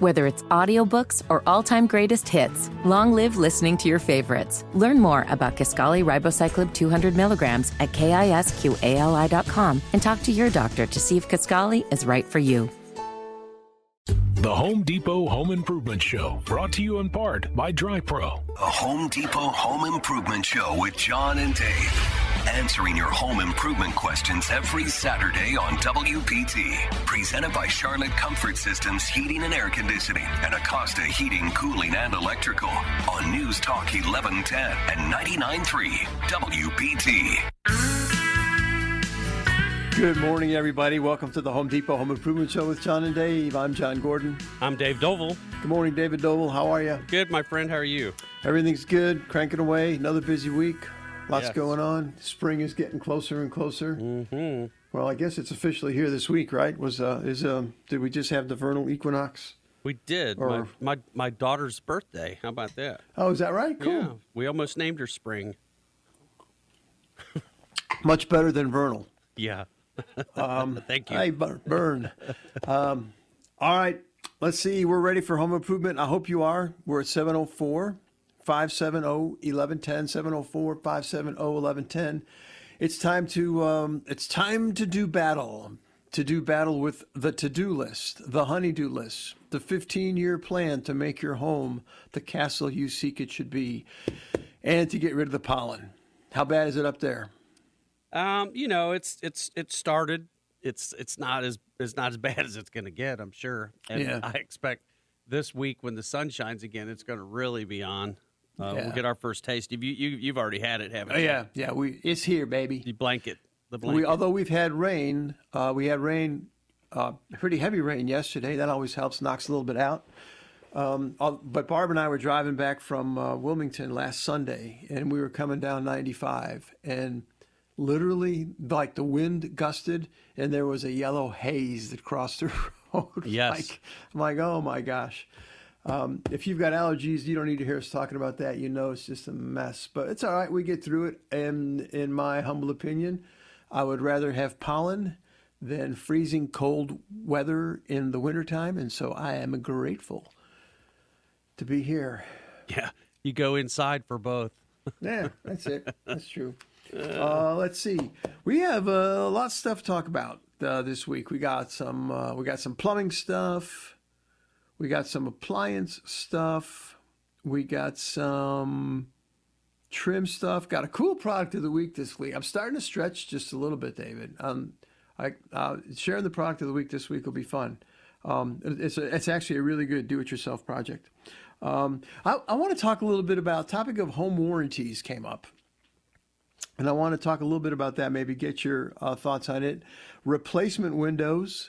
Whether it's audiobooks or all-time greatest hits, long live listening to your favorites. Learn more about Kisqali Ribociclib 200 milligrams at KISQALI.com and talk to your doctor to see if Kisqali is right for you. The Home Depot Home Improvement Show, brought to you in part by DryPro. The Home Depot Home Improvement Show with John and Dave. Answering your home improvement questions every Saturday on WPT. Presented by Charlotte Comfort Systems Heating and Air Conditioning and Acosta Heating, Cooling, and Electrical on News Talk 1110 and 99.3 WPT. Good morning, everybody. Welcome to the Home Depot Home Improvement Show with John and Dave. I'm John Gordon. I'm Dave Doval. Good morning, David Doval. How are you? Good, my friend. How are you? Everything's good. Cranking away. Another busy week. Lots Yes. going on. Spring is getting closer and closer. Mm-hmm. Well, I guess it's officially here this week, right? Did we just have the vernal equinox? We did. Or- My daughter's birthday. How about that? Oh, is that right? Cool. Yeah. We almost named her Spring. Much better than vernal. Yeah. Thank you. Hey, burn. All right. Let's see. We're ready for home improvement. I hope you are. We're at 704-570-1110, 704-570-1110. It's time to do battle. To do battle with the to-do list, the honey-do list, the 15-year plan to make your home the castle you seek it should be, and to get rid of the pollen. How bad is it up there? It started. It's not as bad as it's going to get, I'm sure. And Yeah. I expect this week when the sun shines again, it's going to really be on. We'll get our first taste. You've already had it, haven't you? Yeah. It's here, baby. The blanket. The Although we've had rain, pretty heavy rain yesterday. That always helps, knocks a little bit out. But Barb and I were driving back from Wilmington last Sunday, and we were coming down 95, and literally, like, the wind gusted, and there was a yellow haze that crossed the road. Yes. I'm like, oh my gosh. If you've got allergies, you don't need to hear us talking about that. You know it's just a mess. But it's all right. We get through it. And in my humble opinion, I would rather have pollen than freezing cold weather in the wintertime. And so I am grateful to be here. Yeah. You go inside for both. Yeah, that's it. That's true. Let's see. We have a lot of stuff to talk about this week. We got some plumbing stuff. We got some appliance stuff. We got some trim stuff. Got a cool product of the week this week. I'm starting to stretch just a little bit, David. Sharing the product of the week this week will be fun. It's actually a really good do-it-yourself project. I want to talk a little bit about topic of home warranties came up. And I want to talk a little bit about that, maybe get your thoughts on it. Replacement windows.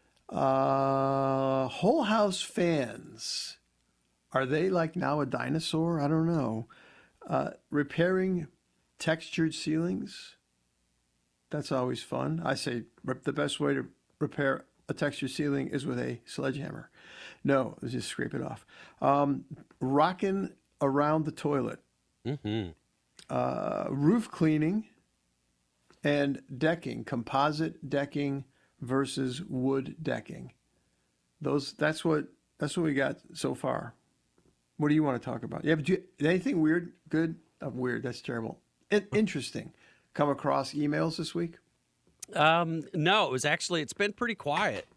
Whole house fans, are they like now a dinosaur? I don't know. Repairing textured ceilings, that's always fun. I say the best way to repair a textured ceiling is with a sledgehammer. No, just scrape it off. Rocking around the toilet. Mm-hmm. Roof cleaning and decking, composite decking versus wood decking. That's what we got so far. What do you want to talk about? Yeah, but anything weird? Good? Weird. That's terrible. Interesting. Come across emails this week? No, it's been pretty quiet.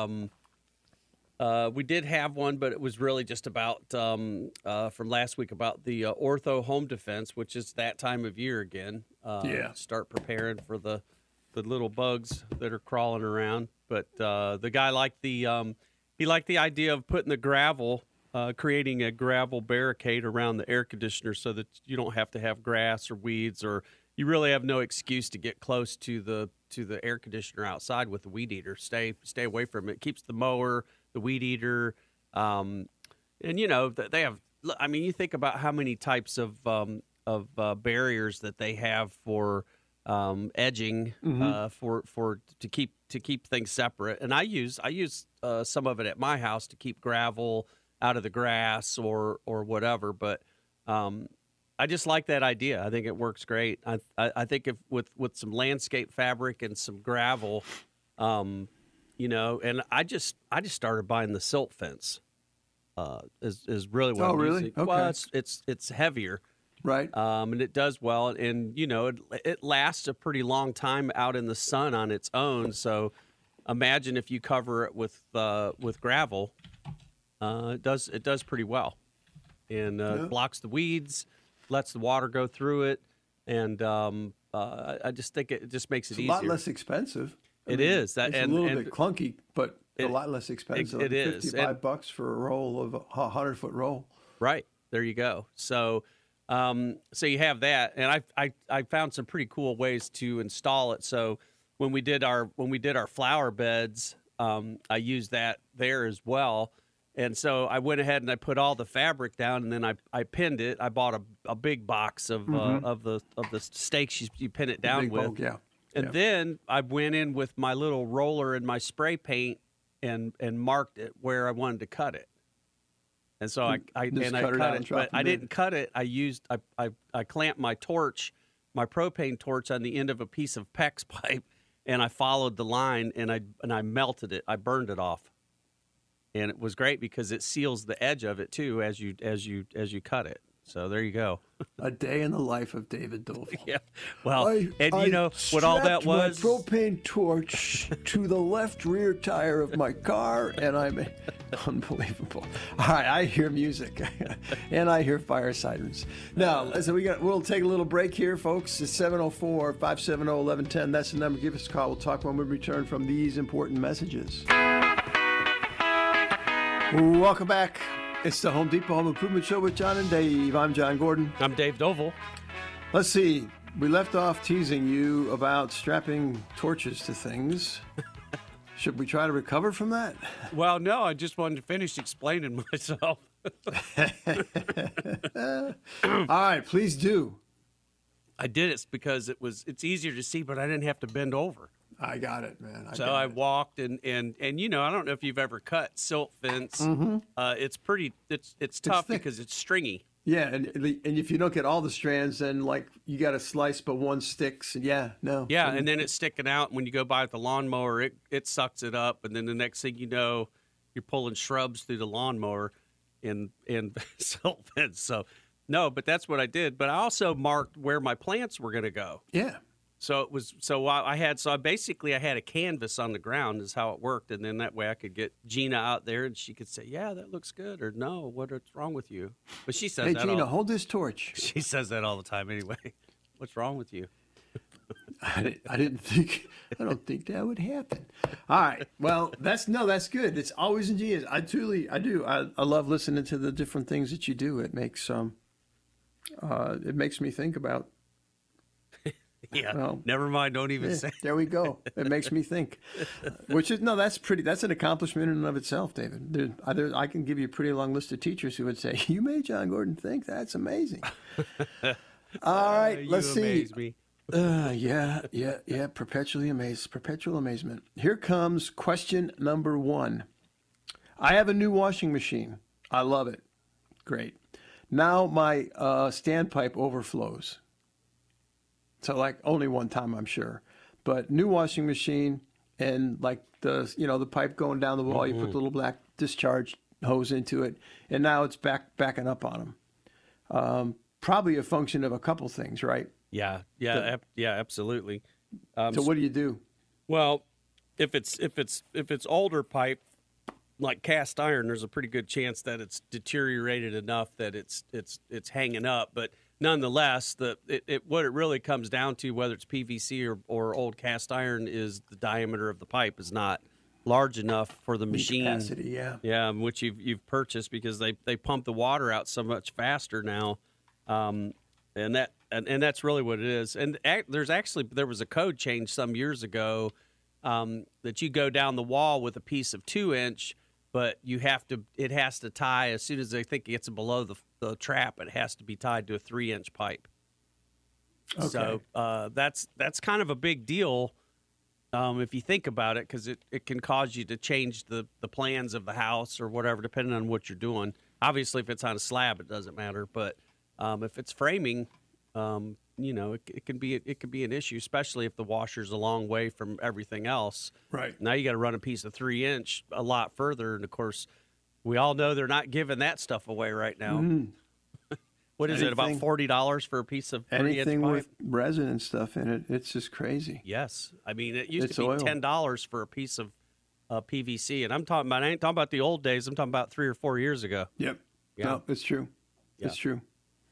We did have one, but it was really just about from last week about the Ortho Home Defense, which is that time of year again. Start preparing for the little bugs that are crawling around. But the guy liked the idea of putting the gravel, creating a gravel barricade around the air conditioner so that you don't have to have grass or weeds, or you really have no excuse to get close to the air conditioner outside with the weed eater. Stay away from it. Keeps the mower, the weed eater, and they have. I mean, you think about how many types of barriers that they have for edging, to keep things separate. And I use some of it at my house to keep gravel out of the grass or whatever. But I just like that idea. I think it works great. I think if with some landscape fabric and some gravel, and I just started buying the silt fence. is really what I'm really? using. Okay. Well, it's heavier. Right. And it does well, and it lasts a pretty long time out in the sun on its own. So, imagine if you cover it with gravel, it does pretty well, and blocks the weeds, lets the water go through it, and I just think it just makes it easier. A lot less expensive. It is. It's a little bit clunky, but a lot less expensive. It is. $55 for a roll of a 100-foot roll. Right. There you go. So you have that, and I found some pretty cool ways to install it. So when we did our flower beds, I used that there as well. And so I went ahead and I put all the fabric down, and then I pinned it. I bought a big box of the stakes you pin it down with. Bulk, yeah. And then I went in with my little roller and my spray paint and marked it where I wanted to cut it. And so I cut it, but I didn't cut it. I clamped my propane torch on the end of a piece of PEX pipe, and I followed the line, and I melted it. I burned it off, and it was great because it seals the edge of it too as you cut it. So there you go. A day in the life of David Dole. Yeah. Well, what all that was? My propane torch to the left rear tire of my car, and I'm unbelievable. All right, I hear music, and I hear fire sirens. Now, listen, we'll take a little break here, folks. It's 704-570-1110. That's the number. Give us a call. We'll talk when we return from these important messages. Welcome back. It's the Home Depot Home Improvement Show with John and Dave. I'm John Gordon. I'm Dave Doval. Let's see. We left off teasing you about strapping torches to things. Should we try to recover from that? Well, no. I just wanted to finish explaining myself. All right. Please do. I did it because it's easier to see, but I didn't have to bend over. I got it, man. I walked and I don't know if you've ever cut silt fence. Mm-hmm. It's tough because it's stringy. Yeah, and if you don't get all the strands, then you got to slice, but one sticks. And and then it's sticking out. When you go by with the lawnmower, it sucks it up, and then the next thing you know, you're pulling shrubs through the lawnmower and silt fence. So no, but that's what I did. But I also marked where my plants were going to go. Yeah. So I had a canvas on the ground is how it worked, and then that way I could get Gina out there and she could say, "Yeah, that looks good," or "No, what's wrong with you?" But she says, "Hey, Gina, hold this torch." She says that all the time anyway. What's wrong with you? I don't think that would happen. All right. Well, that's good. It's always ingenious. I do. I love listening to the different things that you do. It makes me think about. Yeah. Well, never mind. Don't even say. There we go. It makes me think. That's an accomplishment in and of itself, David. I can give you a pretty long list of teachers who would say, "You made John Gordon think." That's amazing. All right. Let's see. Amaze me. Yeah. Perpetual amazement. Here comes question number 1. I have a new washing machine. I love it. Great. Now my standpipe overflows. So only one time, I'm sure, but new washing machine and the pipe going down the wall, you put the little black discharge hose into it, and now it's backing up on them. Probably a function of a couple things, right? Yeah, absolutely. So what do you do? Well, if it's older pipe like cast iron, there's a pretty good chance that it's deteriorated enough that it's hanging up, but nonetheless, what it really comes down to, whether it's PVC or old cast iron, is the diameter of the pipe is not large enough for the machine capacity. Which you've purchased, because they pump the water out so much faster now, and that's really what it is. And there was a code change some years ago that you go down the wall with a piece of 2-inch. But it has to tie as soon as they think it gets below the trap. It has to be tied to a 3-inch pipe. Okay. So that's kind of a big deal if you think about it, because it can cause you to change the plans of the house or whatever, depending on what you're doing. Obviously, if it's on a slab, it doesn't matter. But if it's framing, it can be an issue, especially if the washer's a long way from everything else. Right. Now you got to run a piece of 3-inch a lot further, and of course, We all know they're not giving that stuff away right now. What is it, about $40 for a piece of 30-inch anything pipe? with resin and stuff in it? It's just crazy. Yes. I mean, it used to be oil. $10 for a piece of PVC. And I ain't talking about the old days. I'm talking about 3 or 4 years ago. Yep. Yeah. No, it's true. Yeah. It's true.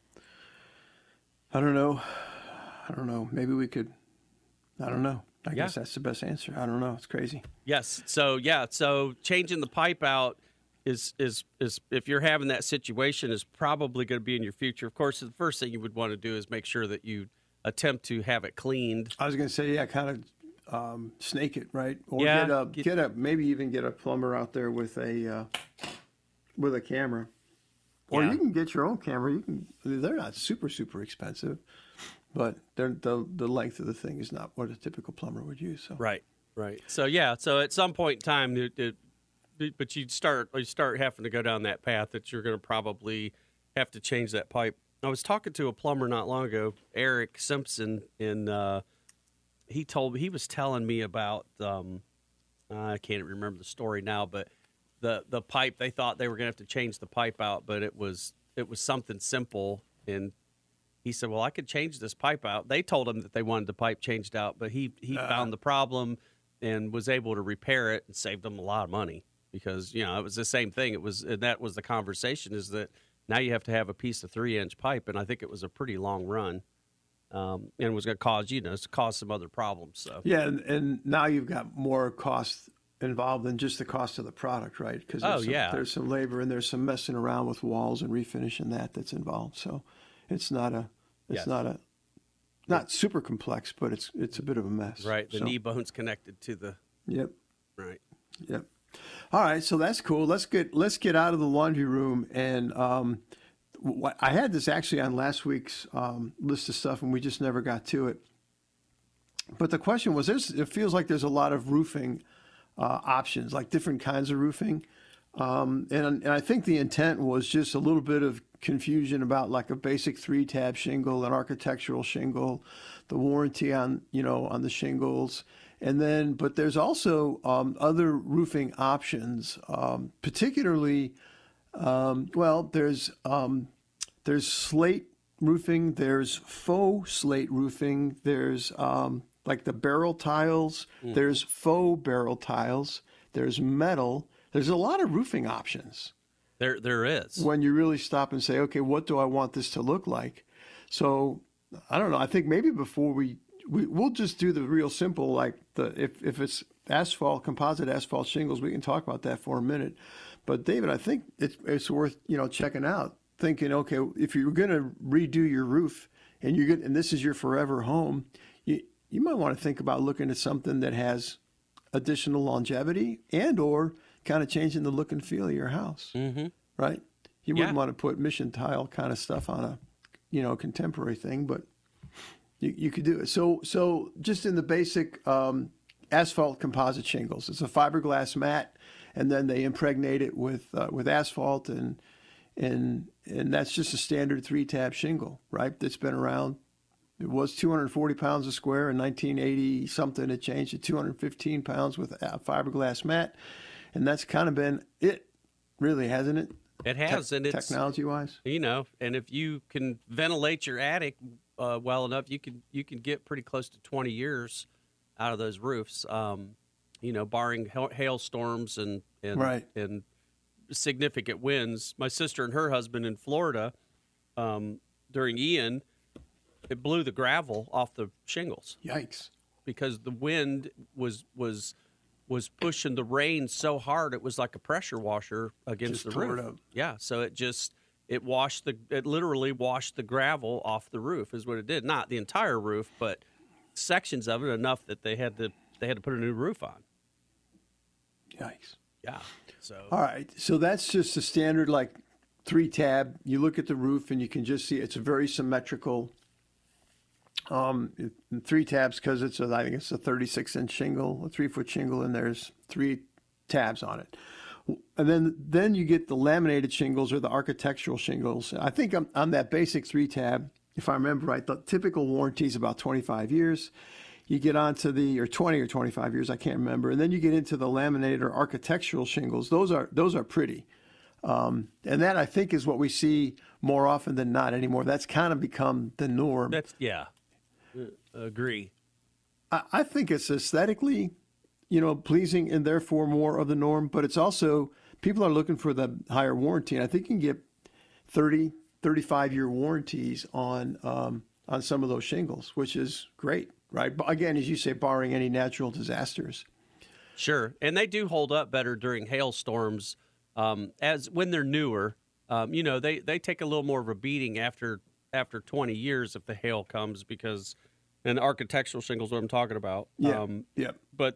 I don't know. Maybe we could. I don't know. I guess that's the best answer. I don't know. It's crazy. Yes. So changing the pipe out is if you're having that situation is probably going to be in your future. Of course, the first thing you would want to do is make sure that you attempt to have it cleaned. I was going to say, kind of snake it, right? Or Yeah. maybe even get a plumber out there with a camera. Or Yeah. you can get your own camera. They're not super, super expensive, but the length of the thing is not what a typical plumber would use. So. Right. So at some point in time, but you start having to go down that path that you're going to probably have to change that pipe. I was talking to a plumber not long ago, Eric Simpson, and he was telling me about I can't remember the story now, but the pipe, they thought they were going to have to change the pipe out, but it was something simple. And he said, well, I could change this pipe out. They told him that they wanted the pipe changed out, but he found the problem and was able to repair it and saved them a lot of money because, it was the same thing. That was the conversation, is that now you have to have a piece of 3-inch pipe. And I think it was a pretty long run. And it was going to cause some other problems. So yeah. And now you've got more cost involved than just the cost of the product, right? Because there's some labor and there's some messing around with walls and refinishing that's involved. So it's not super complex, but it's a bit of a mess. Right. The knee bone's connected to the. Yep. Right. Yep. All right. So that's cool. Let's get out of the laundry room. And I had this actually on last week's list of stuff, and we just never got to it. But the question was, it feels like there's a lot of roofing options, like different kinds of roofing. And I think the intent was just a little bit of confusion about like a basic 3-tab shingle, an architectural shingle, the warranty on the shingles. And then, but there's also other roofing options, particularly, there's slate roofing, there's faux slate roofing, there's like the barrel tiles, there's faux barrel tiles, there's metal. There's a lot of roofing options. There is. When you really stop and say, okay, what do I want this to look like? So I don't know. I think maybe before we'll just do the real simple, like if it's composite asphalt shingles, we can talk about that for a minute. But David, I think it's worth checking out. Thinking, okay, if you're going to redo your roof and this is your forever home, you might want to think about looking at something that has additional longevity and/or kind of changing the look and feel of your house, right? You wouldn't want to put mission tile kind of stuff on a, contemporary thing, but you could do it. So just in the basic asphalt composite shingles, it's a fiberglass mat, and then they impregnate it with asphalt, and that's just a standard 3-tab shingle, right? That's been around. It was 240 pounds a square in 1980 something. It changed to 215 pounds with a fiberglass mat. And that's kind of been it, really, hasn't it? It has. And it's technology-wise. And if you can ventilate your attic well enough, you can get pretty close to 20 years out of those roofs, barring hailstorms and significant winds. My sister and her husband in Florida, during Ian, it blew the gravel off the shingles. Yikes. Because the wind was pushing the rain so hard it was like a pressure washer against the roof. It up. Yeah, so it literally washed the gravel off the roof is what it did. Not the entire roof, but sections of it enough that they had to put a new roof on. Yikes. Yeah. So all right. So that's just a standard 3-tab. You look at the roof and you can just see it's a very symmetrical 3 tabs because I think it's a 36-inch shingle, a 3-foot shingle, and there's 3 tabs on it. And then you get the laminated shingles or the architectural shingles. I think on that basic 3-tab, if I remember right, the typical warranty is about 25 years. You get onto or 20 or 25 years, I can't remember. And then you get into the laminated or architectural shingles. Those are pretty. And that, I think, is what we see more often than not anymore. That's kind of become the norm. Agree. I think it's aesthetically, pleasing and therefore more of the norm, but it's also, people are looking for the higher warranty. And I think you can get 30, 35-year warranties on some of those shingles, which is great, right? But again, as you say, barring any natural disasters. Sure. And they do hold up better during hailstorms as when they're newer. They take a little more of a beating after 20 years if the hail comes, because, and architectural shingles, what I'm talking about. Yeah. But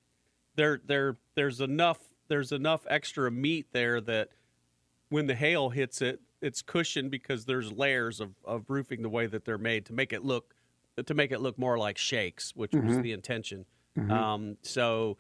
there's enough extra meat there that when the hail hits it, it's cushioned because there's layers of roofing the way that they're made to make it look more like shakes, which was the intention. So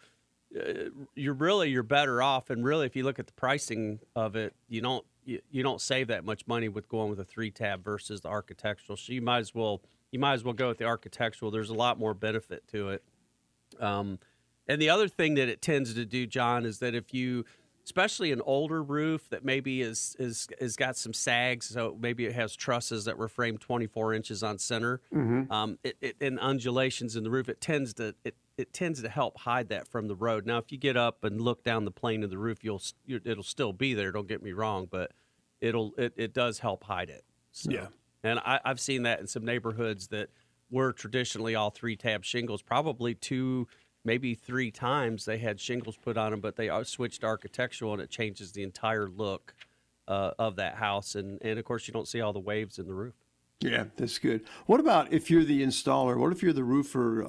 you're better off, and really, if you look at the pricing of it, you don't save that much money with going with a 3-tab versus the architectural. So you might as well go with the architectural. There's a lot more benefit to it. And the other thing that it tends to do, John, is that if you, especially an older roof that maybe is got some sags, so maybe it has trusses that were framed 24 inches on center, and undulations in the roof, it tends to help hide that from the road. Now, if you get up and look down the plane of the roof, it'll still be there. Don't get me wrong, but it does help hide it. So, yeah. And I've seen that in some neighborhoods that were traditionally all 3-tab shingles, probably 2, maybe 3 times they had shingles put on them, but they switched architectural, and it changes the entire look of that house. And of course, you don't see all the waves in the roof. Yeah, that's good. What about if you're the installer? What if you're the roofer?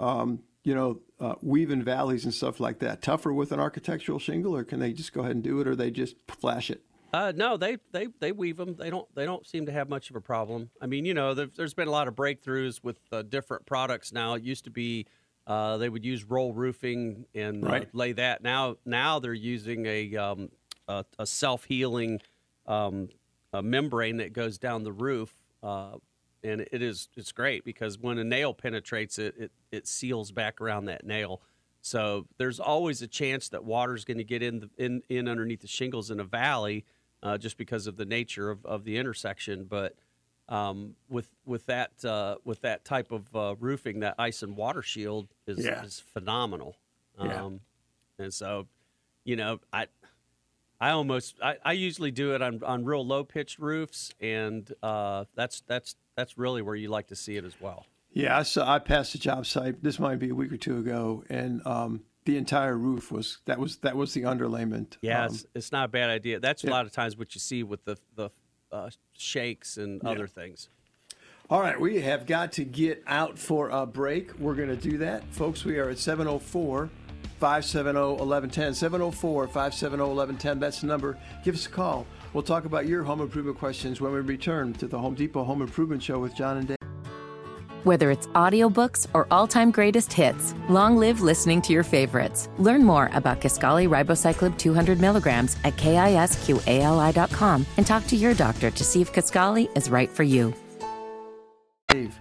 Weaving valleys and stuff like that. Tougher with an architectural shingle, or can they just go ahead and do it, or they just flash it? No, they weave them. They don't seem to have much of a problem. I mean, there's been a lot of breakthroughs with different products now. It used to be they would use roll roofing and lay that. Now they're using a self-healing membrane that goes down the roof, and it's great because when a nail penetrates it seals back around that nail. So there's always a chance that water's going to get in underneath the shingles in a valley, just because of the nature of the intersection. But with that type of roofing, that ice and water shield is phenomenal. And so, I usually do it on real low pitched roofs, and that's really where you like to see it as well. Yeah, I passed a job site. This might be a week or two ago, and the entire roof was the underlayment. Yeah, it's not a bad idea. That's a lot of times what you see with the shakes and other things. All right, we have got to get out for a break. We're going to do that. Folks, we are at 704-570-1110. 704-570-1110. That's the number. Give us a call. We'll talk about your home improvement questions when we return to the Home Depot Home Improvement Show with John and Dave. Whether it's audiobooks or all-time greatest hits, long live listening to your favorites. Learn more about Kisqali Ribociclib 200 milligrams at KISQALI.com and talk to your doctor to see if Kisqali is right for you. Dave.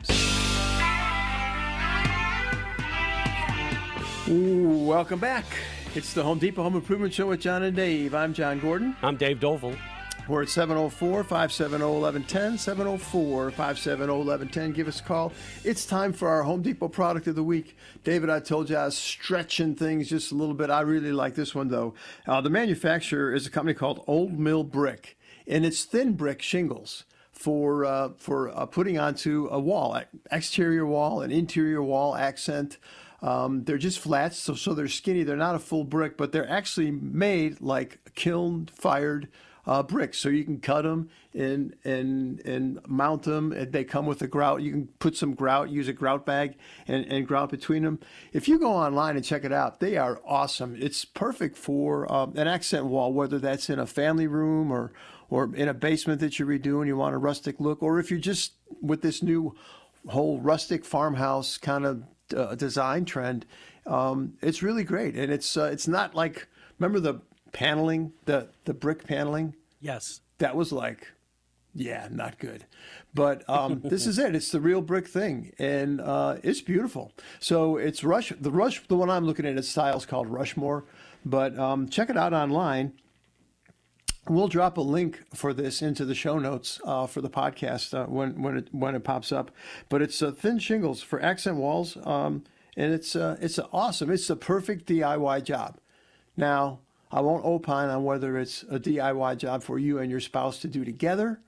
Ooh, welcome back. It's the Home Depot Home Improvement Show with John and Dave. I'm John Gordon. I'm Dave Doval. We're at 704-570-1110, 704-570-1110. Give us a call. It's time for our Home Depot product of the week. David, I told you I was stretching things just a little bit. I really like this one, though. The manufacturer is a company called Old Mill Brick, and it's thin brick shingles for putting onto a wall, exterior wall, an interior wall accent. They're just flats, so they're skinny. They're not a full brick, but they're actually made like kiln-fired bricks, so you can cut them and mount them. They come with a grout. You can put some grout, use a grout bag, and grout between them. If you go online and check it out, they are awesome. It's perfect for an accent wall, whether that's in a family room or in a basement that you're redoing. You want a rustic look, or if you're just with this new whole rustic farmhouse kind of design trend, it's really great. And it's not like, remember the paneling, the brick paneling? Yes. That was like, not good. But this is it. It's the real brick thing. And it's beautiful. So it's the one I'm looking at, its style is called Rushmore. But check it out online. We'll drop a link for this into the show notes for the podcast when it pops up. But it's thin shingles for accent walls, and it's awesome. It's the perfect DIY job. Now, I won't opine on whether it's a DIY job for you and your spouse to do together.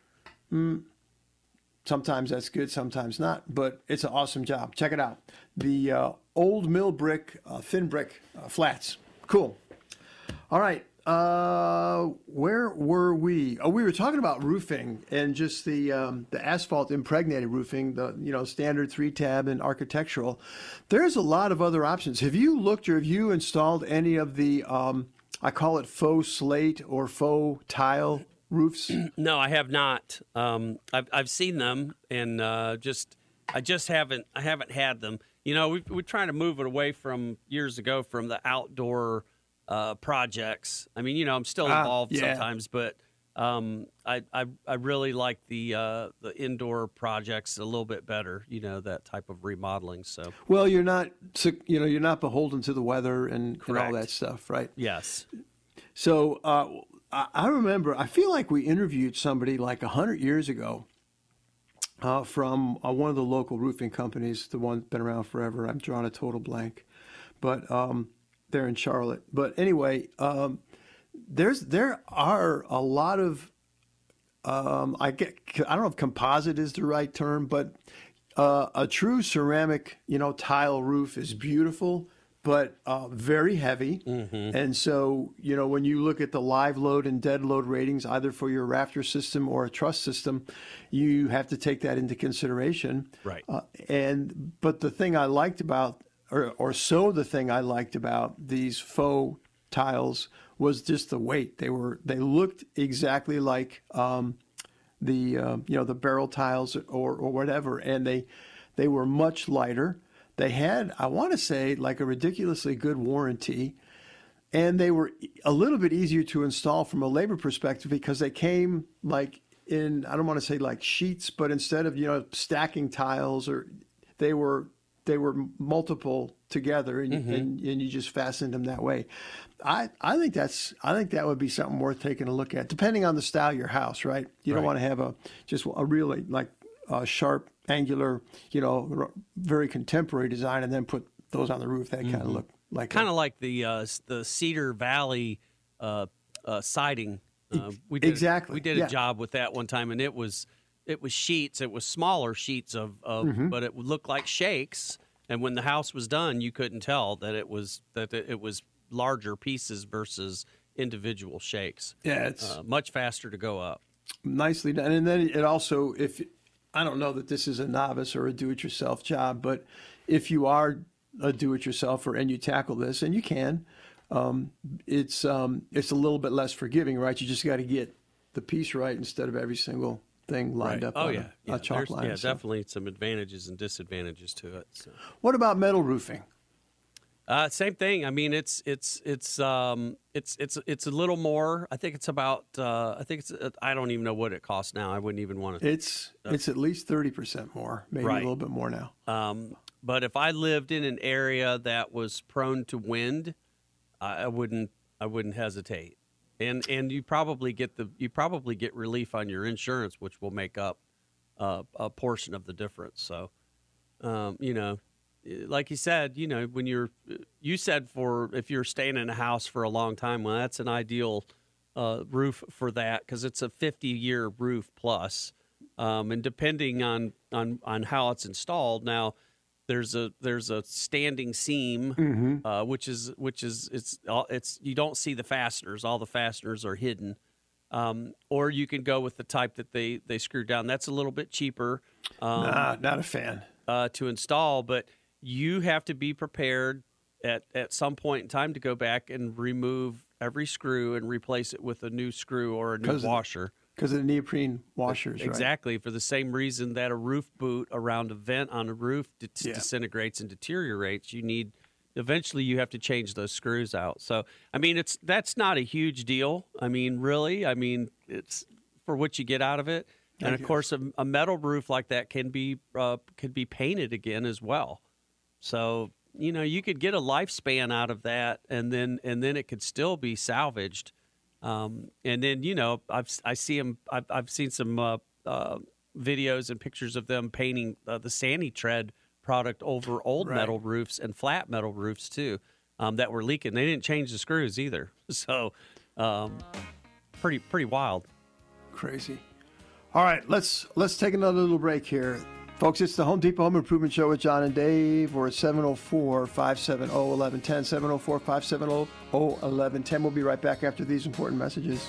Sometimes that's good, sometimes not, but it's an awesome job. Check it out. The Old Mill Brick, thin brick flats. Cool. All right. Where were we? Oh, we were talking about roofing and just the asphalt impregnated roofing, the standard 3-tab and architectural. There's a lot of other options. Have you looked or have you installed any of the I call it faux slate or faux tile roofs? No, I have not. I've seen them and I just haven't had them. We're trying to move it away from years ago from the outdoor projects. I mean, I'm still involved sometimes, but I really like the indoor projects a little bit better. That type of remodeling. So well, you're not beholden to the weather and all that stuff, right? Yes. So I remember. I feel like we interviewed somebody like 100 years ago from one of the local roofing companies, the one that's been around forever. I'm drawing a total blank, but. They're in Charlotte. But anyway, there are a lot of I don't know if composite is the right term, but a true ceramic, tile roof is beautiful, but very heavy. Mm-hmm. And so, when you look at the live load and dead load ratings, either for your rafter system or a truss system, you have to take that into consideration. Right. But the thing I liked about the thing I liked about these faux tiles was just the weight. They looked exactly like the barrel tiles or whatever, and they were much lighter. They had, I want to say, like a ridiculously good warranty, and they were a little bit easier to install from a labor perspective because they came like in, I don't want to say like sheets, but instead of stacking tiles, or they were multiple together, and, mm-hmm. and you just fastened them that way. I think that would be something worth taking a look at, depending on the style of your house, right? You don't want to have just a really like sharp, angular, very contemporary design, and then put those on the roof that kind of look like the Cedar Valley siding. We did a job with that one time, and it was sheets. It was smaller sheets of mm-hmm. but it would look like shakes. And when the house was done, you couldn't tell that it was larger pieces versus individual shakes. Yeah, it's much faster to go up. Nicely done. And then it also, if I don't know that this is a novice or a do-it-yourself job, but if you are a do-it-yourselfer and you tackle this, and you can, it's a little bit less forgiving, right? You just got to get the piece right instead of every single thing lined up on a chalk line. Yeah, definitely some advantages and disadvantages to it. So. What about metal roofing? Same thing. I mean, it's a little more. I think it's about. I don't even know what it costs now. I wouldn't even want to. It's at least 30% more, maybe a little bit more now. But if I lived in an area that was prone to wind, I wouldn't hesitate. And you probably get relief on your insurance, which will make up a portion of the difference. So, like you said, when you said if you're staying in a house for a long time, well, that's an ideal roof for that, because it's a 50-year roof plus, and depending on how it's installed. Now, there's a standing seam, mm-hmm. which is it's you don't see the fasteners. All the fasteners are hidden. Or you can go with the type that they screw down. That's a little bit cheaper. Not a fan. To install, but you have to be prepared at some point in time to go back and remove every screw and replace it with a new screw or a new washer. Because of the neoprene washers, right? Exactly, for the same reason that a roof boot around a vent on a roof disintegrates and deteriorates. Eventually you have to change those screws out. So, I mean, that's not a huge deal. I mean, really, it's for what you get out of it. And of course, a metal roof like that can be painted again as well. So, you could get a lifespan out of that, and then it could still be salvaged. And then, I've seen some videos and pictures of them painting the Sani-Tread product over old metal roofs and flat metal roofs too, that were leaking. They didn't change the screws either. So pretty wild. Crazy. All right, let's take another little break here. Folks, it's the Home Depot Home Improvement Show with John and Dave. We're at 704-570-1110, 704-570-1110. We'll be right back after these important messages.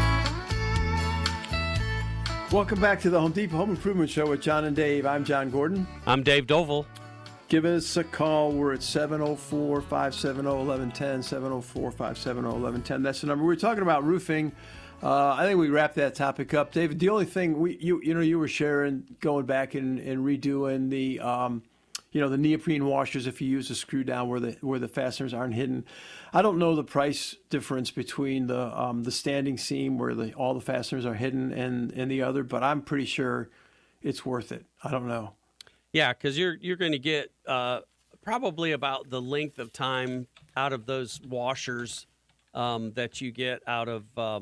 Welcome back to the Home Depot Home Improvement Show with John and Dave. I'm John Gordon. I'm Dave Doval. Give us a call. We're at 704-570-1110, 704-570-1110. That's the number. We're talking about roofing. I think we wrapped that topic up, David. The only thing you were sharing, going back and redoing the the neoprene washers if you use a screw down where the fasteners aren't hidden. I don't know the price difference between the standing seam where all the fasteners are hidden and the other, but I'm pretty sure it's worth it. I don't know. Yeah, because you're going to get probably about the length of time out of those washers that you get out of a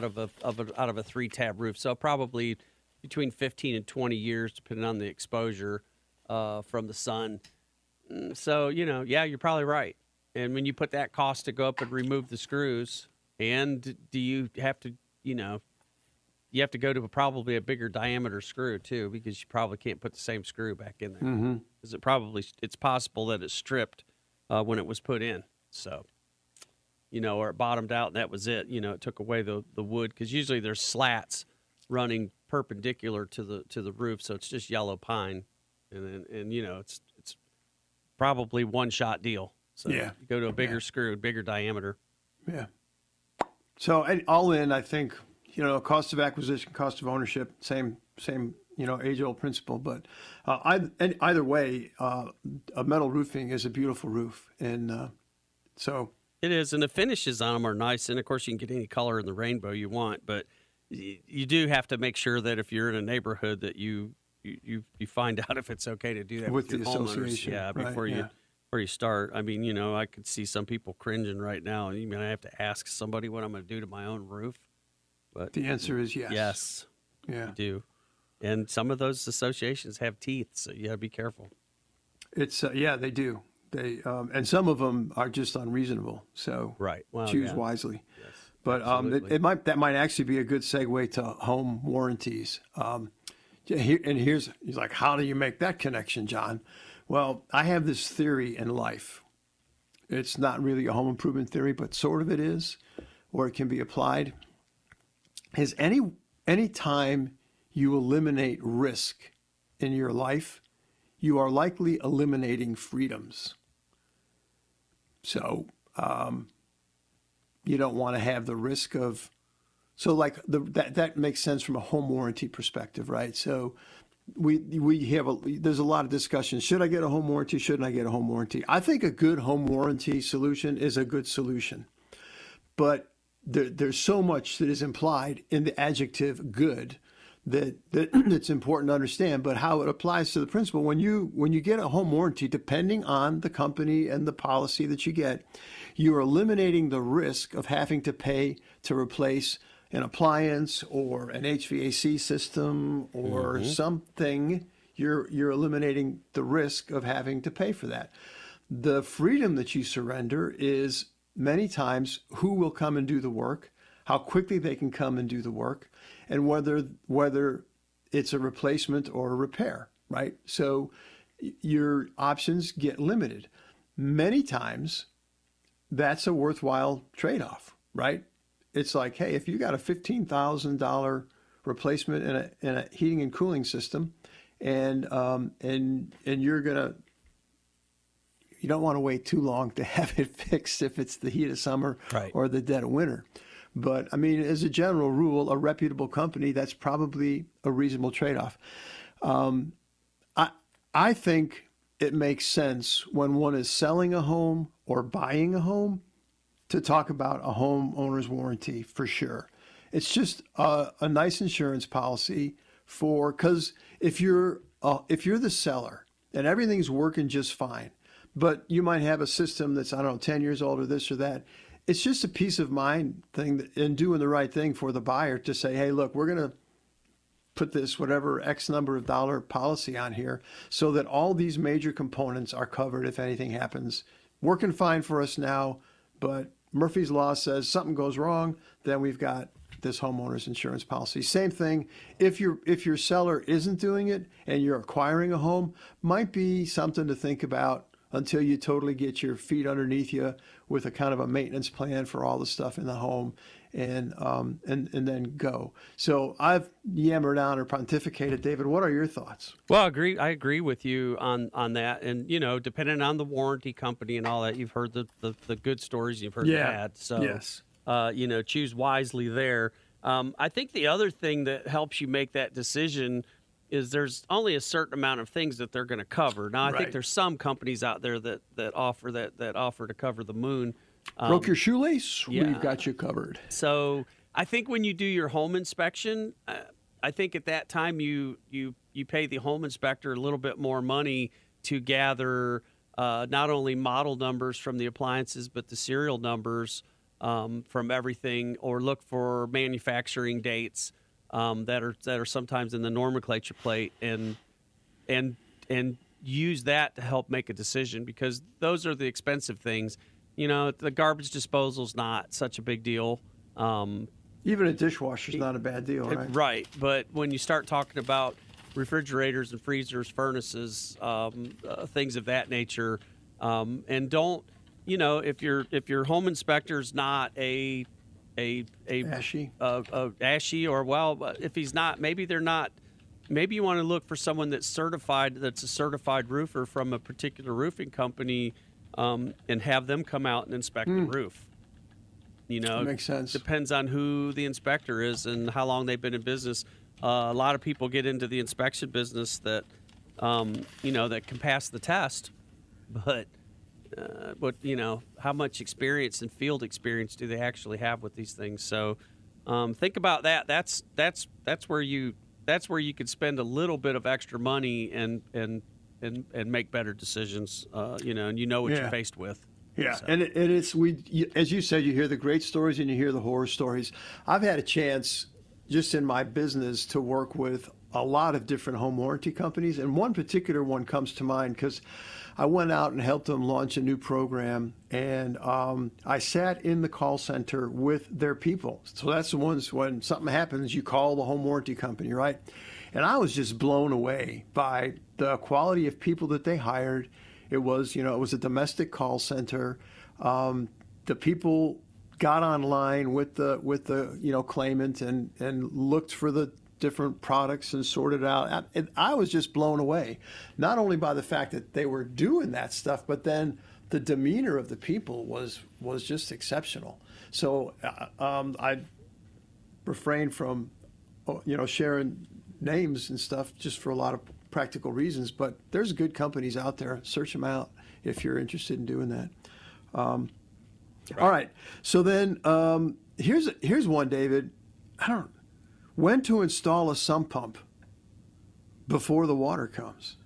3-tab roof. So probably between 15 and 20 years, depending on the exposure from the sun. So you're probably right. And when you put that cost to go up and remove the screws, and do you have to you have to go to probably a bigger diameter screw too, because you probably can't put the same screw back in there because it's possible that it's stripped when it was put in. So. Or it bottomed out and that was it. It took away the wood, because usually there's slats running perpendicular to the roof, so it's just yellow pine, and it's probably one shot deal. So you go to a bigger screw, bigger diameter. Yeah. So all in, I think cost of acquisition, cost of ownership, same age old principle. But either way, a metal roofing is a beautiful roof, and so. It is, and the finishes on them are nice. And, of course, you can get any color in the rainbow you want. But you do have to make sure that if you're in a neighborhood that you find out if it's okay to do that with your the homeowners. Association. Yeah, before you start. I mean, I could see some people cringing right now. And I have to ask somebody what I'm going to do to my own roof. But the answer is yes. Yes, you do. And some of those associations have teeth, so you got to be careful. It's they do. They and some of them are just unreasonable. So choose wisely. Yes, but that might actually be a good segue to home warranties. He's like, how do you make that connection, John? Well, I have this theory in life. It's not really a home improvement theory, but sort of it is, or it can be applied. Is any time you eliminate risk in your life, you are likely eliminating freedoms. So you don't want to have the risk of, that makes sense from a home warranty perspective, right? So there's a lot of discussion. Should I get a home warranty? Shouldn't I get a home warranty? I think a good home warranty solution is a good solution, but there's so much that is implied in the adjective good that's important to understand, but how it applies to the principle. When you get a home warranty, depending on the company and the policy that you get, you are eliminating the risk of having to pay to replace an appliance or an HVAC system or something. You're eliminating the risk of having to pay for that. The freedom that you surrender is many times who will come and do the work, how quickly they can come and do the work, and whether it's a replacement or a repair, right? So your options get limited. Many times, that's a worthwhile trade-off, right? It's like, hey, if you got a $15,000 replacement in a heating and cooling system, and you don't want to wait too long to have it fixed if it's the heat of summer or the dead of winter. But, I mean, as a general rule, a reputable company, that's probably a reasonable trade-off. I think it makes sense when one is selling a home or buying a home to talk about a homeowner's warranty for sure. It's just a nice insurance policy because if you're the seller and everything's working just fine, but you might have a system that's, 10 years old or this or that, it's just a peace of mind thing and doing the right thing for the buyer to say, hey, look, we're going to put this whatever X number of dollar policy on here so that all these major components are covered if anything happens. Working fine for us now, but Murphy's Law says something goes wrong, then we've got this homeowner's insurance policy. Same thing, if your seller isn't doing it and you're acquiring a home, might be something to think about until you totally get your feet underneath you with a kind of a maintenance plan for all the stuff in the home, and then go. So I've yammered on or pontificated. David, what are your thoughts? Well, I agree with you on that. And, depending on the warranty company and all that, you've heard the good stories, you've heard the bad. So, yes. Choose wisely there. I think the other thing that helps you make that decision is there's only a certain amount of things that they're going to cover. Now, I think there's some companies out there that offer to cover the moon. Broke your shoelace? Yeah. We've got you covered. So I think when you do your home inspection, I think at that time you pay the home inspector a little bit more money to gather not only model numbers from the appliances, but the serial numbers from everything, or look for manufacturing dates that are sometimes in the nomenclature plate, and use that to help make a decision, because those are the expensive things. The garbage disposal is not such a big deal. Even a dishwasher is not a bad deal, right? Right, but when you start talking about refrigerators and freezers, furnaces, things of that nature, and don't, if your home inspector's not a ashy, or if he's not, maybe they're not. Maybe you want to look for someone that's certified, that's a certified roofer from a particular roofing company, and have them come out and inspect the roof. That makes sense. Depends on who the inspector is and how long they've been in business. A lot of people get into the inspection business that can pass the test, but how much experience and field experience do they actually have with these things? So think about that. That's where you could spend a little bit of extra money and make better decisions. And what you're faced with. Yeah, so. and as you said, you hear the great stories and you hear the horror stories. I've had a chance just in my business to work with a lot of different home warranty companies, and one particular one comes to mind because I went out and helped them launch a new program, and I sat in the call center with their people. So that's the ones when something happens, you call the home warranty company, right? And I was just blown away by the quality of people that they hired. It was a domestic call center. The people got online with the claimant and looked for the different products and sorted out. And I was just blown away, not only by the fact that they were doing that stuff, but then the demeanor of the people was just exceptional. So I refrained from sharing names and stuff just for a lot of practical reasons, but there's good companies out there. Search them out if you're interested in doing that. Right. All right. So then here's one, David. When to install a sump pump before the water comes?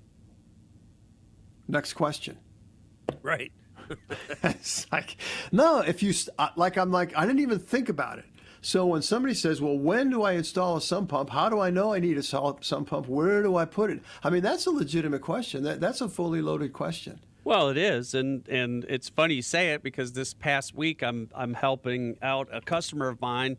Next question. Right. It's like, no, if you I didn't even think about it. So when somebody says, well, when do I install a sump pump? How do I know I need a sump pump? Where do I put it? I mean, that's a legitimate question. That's a fully loaded question. Well, it is, and it's funny you say it, because this past week I'm helping out a customer of mine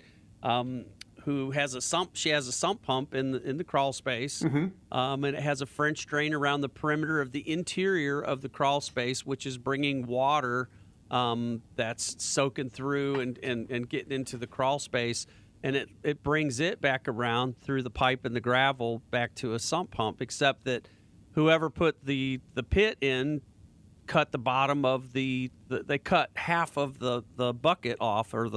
who has a sump. She has a sump pump in the crawl space, and it has a French drain around the perimeter of the interior of the crawl space, which is bringing water that's soaking through and getting into the crawl space, and it brings it back around through the pipe and the gravel back to a sump pump, except that whoever put the pit in cut the bottom of they cut half of the bucket off, or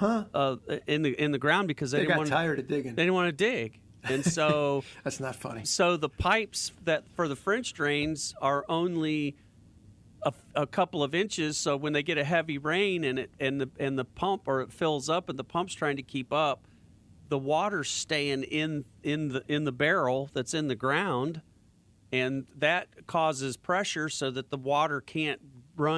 in the ground, because they got tired of digging. They didn't want to dig. And so that's not funny. So the pipes that for the French drains are only a couple of inches, so when they get a heavy rain and the pump, or it fills up and the pump's trying to keep up, the water's staying in the barrel that's in the ground, and that causes pressure so that the water can't run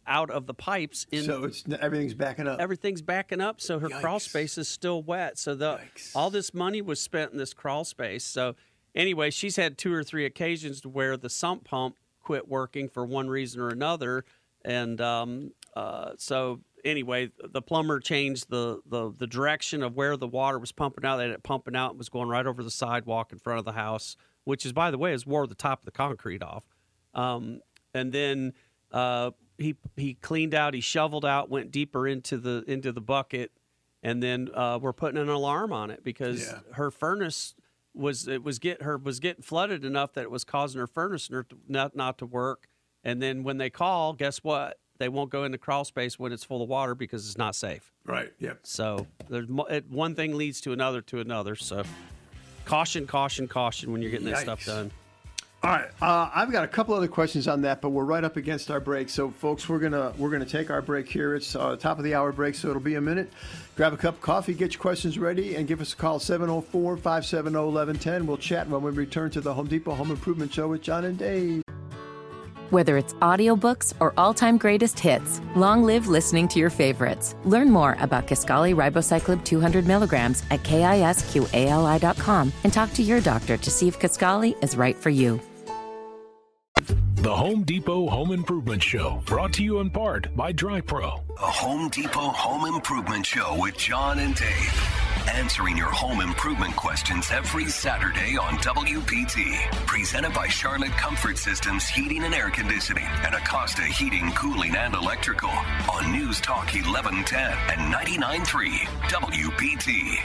out of the pipes. So everything's backing up. Everything's backing up, so her crawl space is still wet. So all this money was spent in this crawl space. So anyway, she's had 2 or 3 occasions to where the sump pump quit working for one reason or another. And so anyway, the plumber changed the direction of where the water was pumping out. They had it pumping out and was going right over the sidewalk in front of the house, which is, by the way, has wore the top of the concrete off. And then he cleaned out, he shoveled out, went deeper into the bucket, and then we're putting an alarm on it because her furnace was getting flooded enough that it was causing her furnace not to work. And then when they call, guess what? They won't go into crawl space when it's full of water because it's not safe. Right. Yep. So one thing leads to another. So caution when you're getting this stuff done. All right, I've got a couple other questions on that, but we're right up against our break. So, folks, we're gonna take our break here. It's top of the hour break, so it'll be a minute. Grab a cup of coffee, get your questions ready, and give us a call 704-570-1110. We'll chat when we return to the Home Depot Home Improvement Show with John and Dave. Whether it's audiobooks or all-time greatest hits, long live listening to your favorites. Learn more about Kisqali Ribociclib 200 milligrams at KISQALI.com and talk to your doctor to see if Kisqali is right for you. The Home Depot Home Improvement Show, brought to you in part by DryPro. The Home Depot Home Improvement Show with John and Dave. Answering your home improvement questions every Saturday on WPT. Presented by Charlotte Comfort Systems Heating and Air Conditioning and Acosta Heating, Cooling, and Electrical on News Talk 1110 and 99.3 WPT.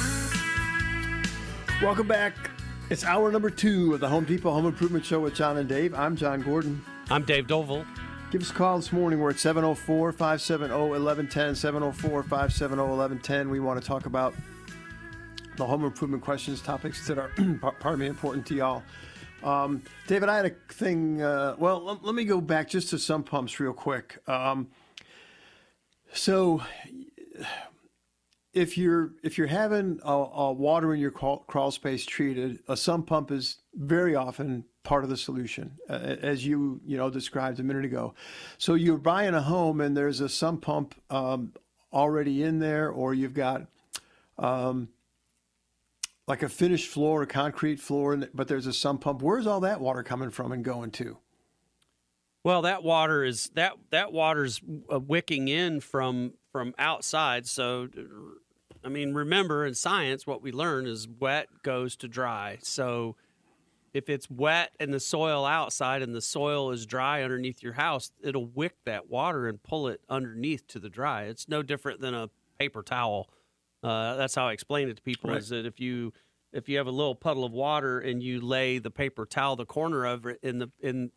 Welcome back. It's hour number 2 of the Home Depot Home Improvement Show with John and Dave. I'm John Gordon. I'm Dave Dovell. Give us a call this morning. We're at 704-570-1110, 704-570-1110. We want to talk about the home improvement questions, topics that are, important to y'all. David, I had a thing. Let me go back just to sump pumps real quick. So if you're having a water in your crawl space treated, a sump pump is very often part of the solution, as you described a minute ago. So you're buying a home and there's a sump pump already in there, or you've got like a finished floor, a concrete floor, but there's a sump pump. Where's all that water coming from and going to? Well, that water's wicking in from outside. So, I mean, remember in science, what we learn is wet goes to dry. So if it's wet in the soil outside and the soil is dry underneath your house, it'll wick that water and pull it underneath to the dry. It's no different than a paper towel. That's how I explain it to people, right. Is that if you have a little puddle of water and you lay the paper towel, the corner of it in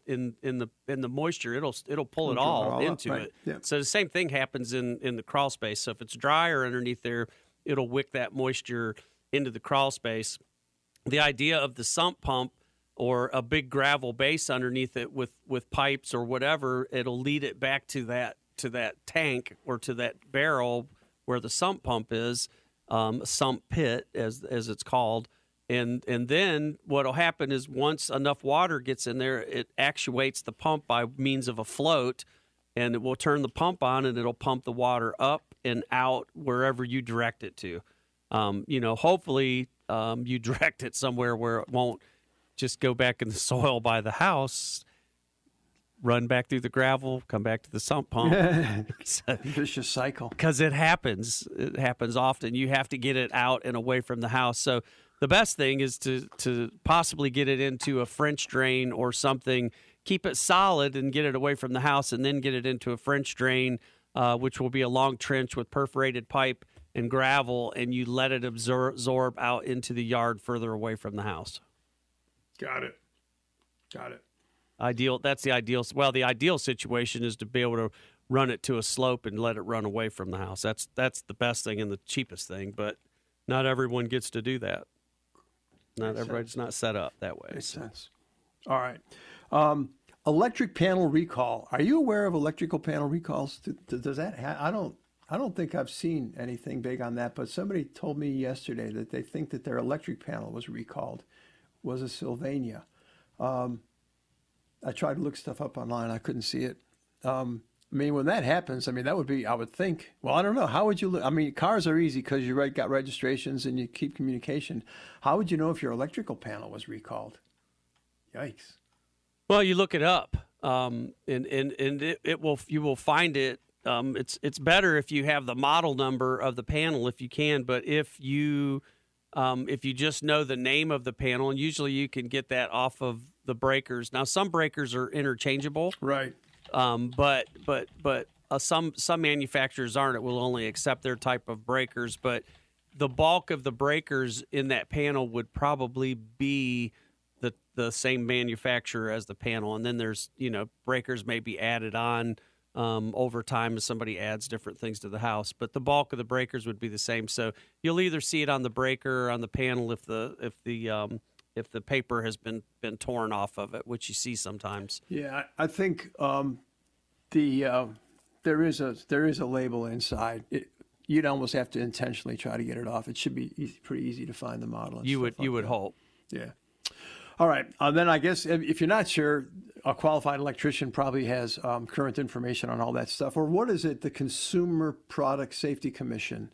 the moisture, it'll pull it all into it. Yeah. So the same thing happens in the crawl space. So if it's dry or underneath there, it'll wick that moisture into the crawl space. The idea of the sump pump or a big gravel base underneath it with pipes or whatever, it'll lead it back to that tank or to that barrel where the sump pump is, sump pit as it's called, and then what'll happen is once enough water gets in there, it actuates the pump by means of a float, and it will turn the pump on and it'll pump the water up and out wherever you direct it to. Hopefully you direct it somewhere where it won't just go back in the soil by the house, run back through the gravel, come back to the sump pump. Vicious cycle. Because it happens. It happens often. You have to get it out and away from the house. So the best thing is to possibly get it into a French drain or something. Keep it solid and get it away from the house, and then get it into a French drain, which will be a long trench with perforated pipe and gravel, and you let it absorb out into the yard further away from the house. Got it. Ideal. That's the ideal. Well, the ideal situation is to be able to run it to a slope and let it run away from the house. That's the best thing and the cheapest thing, but not everyone gets to do that. Everybody's not set up that way. Makes sense. All right. Electric panel recall. Are you aware of electrical panel recalls? Does that? I don't think I've seen anything big on that, but somebody told me yesterday that they think that their electric panel was recalled. Was a Sylvania. I tried to look stuff up online. I couldn't see it. I mean, when that happens, I mean, that would be, I would think, well, I don't know. How would you, I mean, cars are easy because you got registrations and you keep communication. How would you know if your electrical panel was recalled? Yikes. Well, you look it up, and you will find it. It's better if you have the model number of the panel if you can, but if you just know the name of the panel, and usually you can get that off of the breakers. Now, some breakers are interchangeable, right? But some manufacturers aren't. It will only accept their type of breakers. But the bulk of the breakers in that panel would probably be the same manufacturer as the panel, and then there's breakers may be added on over time as somebody adds different things to the house. But the bulk of the breakers would be the same. So you'll either see it on the breaker or on the panel if the paper has been torn off of it, which you see sometimes. Yeah, I think there is a label inside. You'd almost have to intentionally try to get it off. It should be pretty easy to find the model. You would hope. Yeah. All right. Then I guess if you're not sure, a qualified electrician probably has current information on all that stuff. Or what is it? The Consumer Product Safety Commission.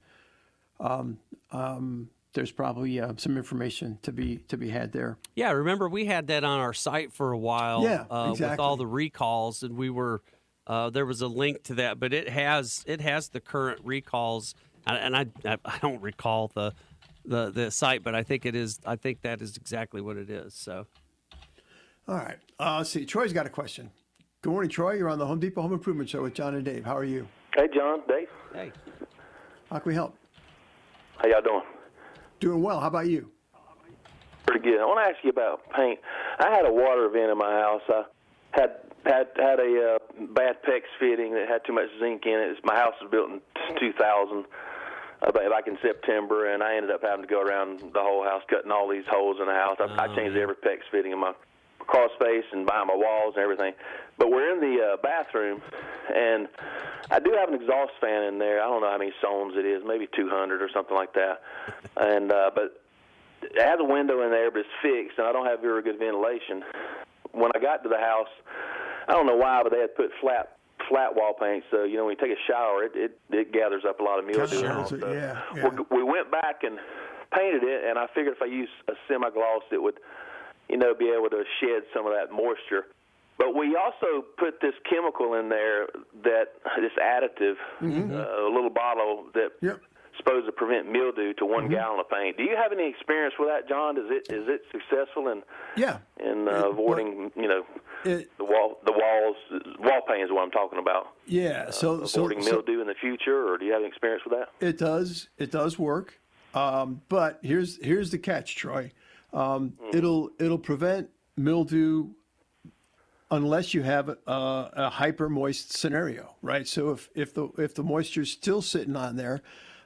There's probably some information to be had there. Yeah, remember we had that on our site for a while. Yeah, exactly. With all the recalls, and we were there was a link to that, but it has the current recalls, and I don't recall the site, but I think that is exactly what it is. So, all right, let's see. Troy's got a question. Good morning, Troy. You're on the Home Depot Home Improvement Show with John and Dave. How are you? Hey, John, Dave. Hey. How can we help? How y'all doing? Doing well. How about you? Pretty good. I want to ask you about paint. I had a water vent in my house. I had a bad PEX fitting that had too much zinc in it. My house was built in 2000, back in September, and I ended up having to go around the whole house, cutting all these holes in the house. I changed every PEX fitting in my crawl space and behind my walls and everything. But we're in the bathroom, and I do have an exhaust fan in there. I don't know how many sohms it is, maybe 200 or something like that. And but it has a window in there, but it's fixed, and I don't have very good ventilation. When I got to the house, I don't know why, but they had put flat wall paint, so when you take a shower, it gathers up a lot of mildew. So yeah. We went back and painted it, and I figured if I used a semi-gloss, it would be able to shed some of that moisture. But we also put this chemical in there, this additive, a little bottle that supposed to prevent mildew to 1 gallon of paint. Do you have any experience with that, John? Is it successful in avoiding the wall paint is what I'm talking about? Yeah, avoiding mildew in the future, or do you have any experience with that? It does work, but here's the catch, Troy. It'll prevent mildew unless you have a hyper moist scenario, right? So if the moisture's still sitting on there,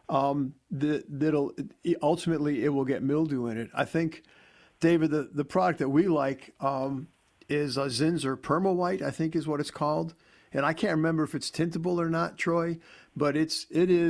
ultimately it will get mildew in it. I think, David, the product that we like is a Zinsser Perma-White, I think is what it's called, and I can't remember if it's tintable or not, Troy, but it's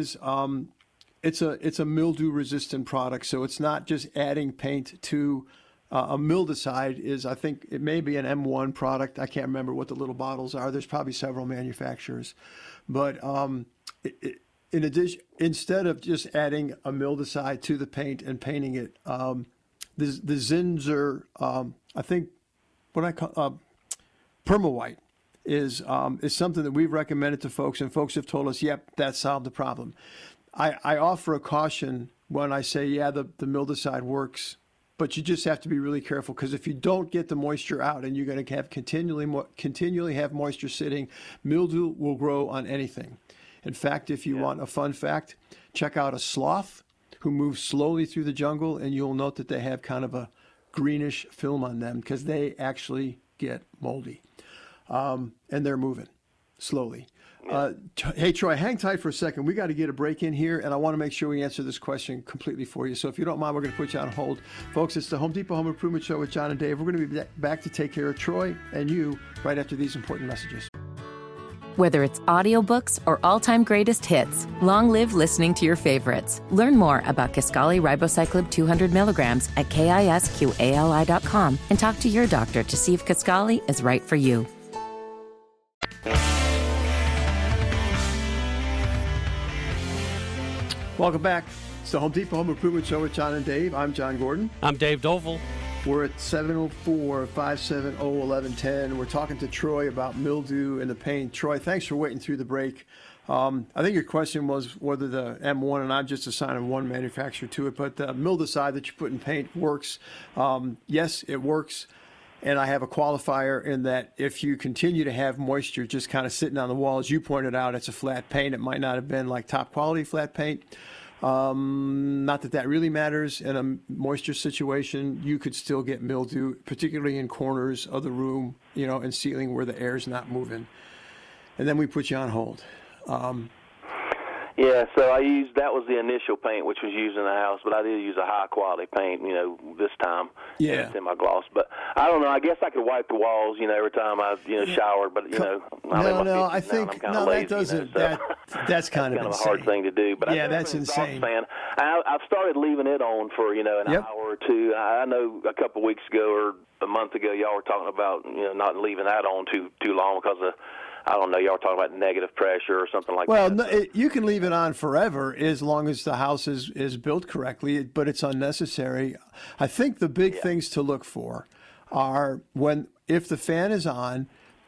a mildew resistant product, so it's not just adding paint to a mildewcide. I think it may be an M1 product. I can't remember what the little bottles are. There's probably several manufacturers, but in addition, instead of just adding a mildewcide to the paint and painting it, the Zinsser, I think what I call Perma-White is something that we've recommended to folks, and folks have told us, yep, that solved the problem. I offer a caution when I say, the mildewcide works, but you just have to be really careful, because if you don't get the moisture out and you're going to have continually have moisture sitting, mildew will grow on anything. In fact, if you want a fun fact, check out a sloth who moves slowly through the jungle, and you'll note that they have kind of a greenish film on them because they actually get moldy, and they're moving slowly. Hey, Troy, hang tight for a second. We got to get a break in here, and I want to make sure we answer this question completely for you. So if you don't mind, we're going to put you on hold. Folks, it's the Home Depot Home Improvement Show with John and Dave. We're going to be back to take care of Troy and you right after these important messages. Whether it's audiobooks or all-time greatest hits, long live listening to your favorites. Learn more about Kisqali Ribociclib 200 milligrams at KISQALI.com and talk to your doctor to see if Kisqali is right for you. Welcome back. It's the Home Depot Home Improvement Show with John and Dave. I'm John Gordon. I'm Dave Doval. We're at 704-570-1110. We're talking to Troy about mildew in the paint. Troy, thanks for waiting through the break. I think your question was whether the M1, and I'm just assigning one manufacturer to it, but the mildewcide that you put in paint works. Yes, it works. And I have a qualifier in that if you continue to have moisture just kind of sitting on the wall, as you pointed out, it's a flat paint. It might not have been like top quality flat paint. Not that really matters in a moisture situation. You could still get mildew, particularly in corners of the room, and ceiling where the air is not moving. And then we put you on hold. Yeah, so that was the initial paint which was used in the house, but I did use a high quality paint, this time. Yeah. In my gloss. But I don't know, I guess I could wipe the walls, every time I, showered, but I think that doesn't that's kind of insane. A hard thing to do, but that's insane. I've started leaving it on for, an hour or two. I know a couple of weeks ago or a month ago y'all were talking about, not leaving that on too long because of I don't know, y'all were talking about negative pressure or something like that. Well, you can leave it on forever as long as the house is built correctly, but it's unnecessary. I think the big things to look for are if the fan is on,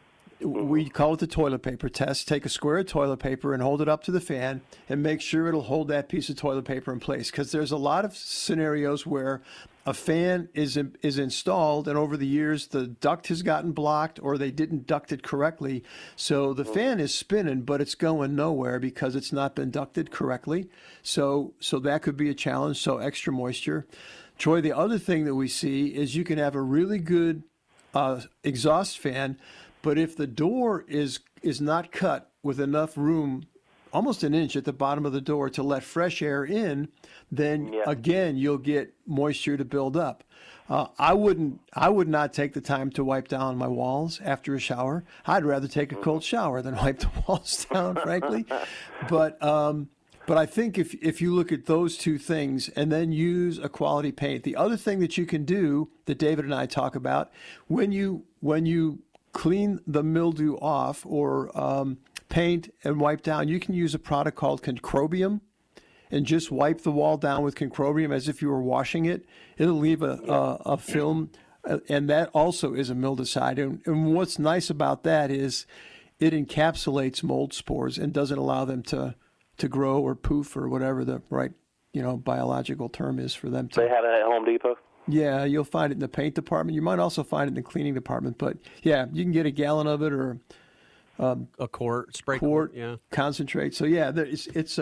we call it the toilet paper test. Take a square of toilet paper and hold it up to the fan and make sure it'll hold that piece of toilet paper in place, because there's a lot of scenarios where a fan is installed, and over the years the duct has gotten blocked or they didn't duct it correctly. So the fan is spinning, but it's going nowhere because it's not been ducted correctly. So that could be a challenge. So extra moisture. Troy, the other thing that we see is you can have a really good exhaust fan, but if the door is not cut with enough room, almost an inch at the bottom of the door to let fresh air in, then again you'll get moisture to build up. I would not take the time to wipe down my walls after a shower. I'd rather take a cold shower than wipe the walls down, frankly. But I think if you look at those two things and then use a quality paint, the other thing that you can do that David and I talk about, when you clean the mildew off or paint and wipe down, you can use a product called Concrobium and just wipe the wall down with Concrobium as if you were washing it. It'll leave a film, and that also is a mildewcide. And what's nice about that is it encapsulates mold spores and doesn't allow them to grow or poof or whatever the right biological term is for them to. They have it at Home Depot? Yeah, you'll find it in the paint department. You might also find it in the cleaning department. But yeah, you can get a gallon of it or a quart, spray quart, concentrate. So yeah, it's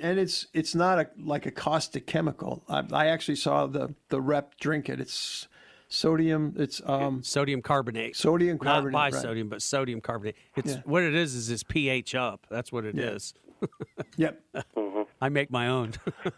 not like a caustic chemical. I actually saw the rep drink it. It's sodium. It's sodium carbonate. Sodium carbonate. Not sodium, but sodium carbonate. It's what it is it's pH up. That's what it is. Yep. I make my own.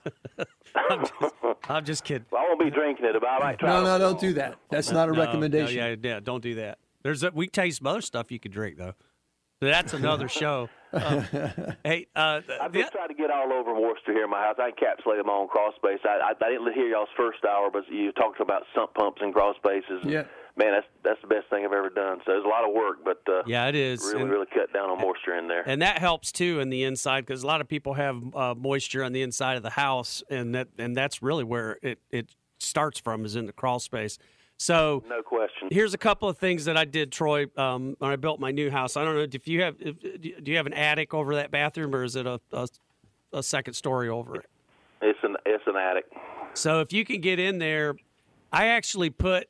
I'm just kidding. Well, I won't be drinking it, but I might try. No, don't do that. That's not a recommendation. Yeah, don't do that. We tell you some other stuff you could drink though. That's another show. Hey, I've just tried to get all over moisture here in my house. I encapsulated my own crawl space. I didn't hear y'all's first hour, but you talked about sump pumps and crawl spaces. Yeah. Man, that's the best thing I've ever done. So it's a lot of work, but yeah, it is. Really cut down on moisture in there. And that helps too in the inside, because a lot of people have moisture on the inside of the house, and that's really where it starts from, is in the crawl space. So no question. Here's a couple of things that I did, Troy, when I built my new house. I don't know if you have. Do you have an attic over that bathroom, or is it a second story over it? It's an attic. So if you can get in there, I actually put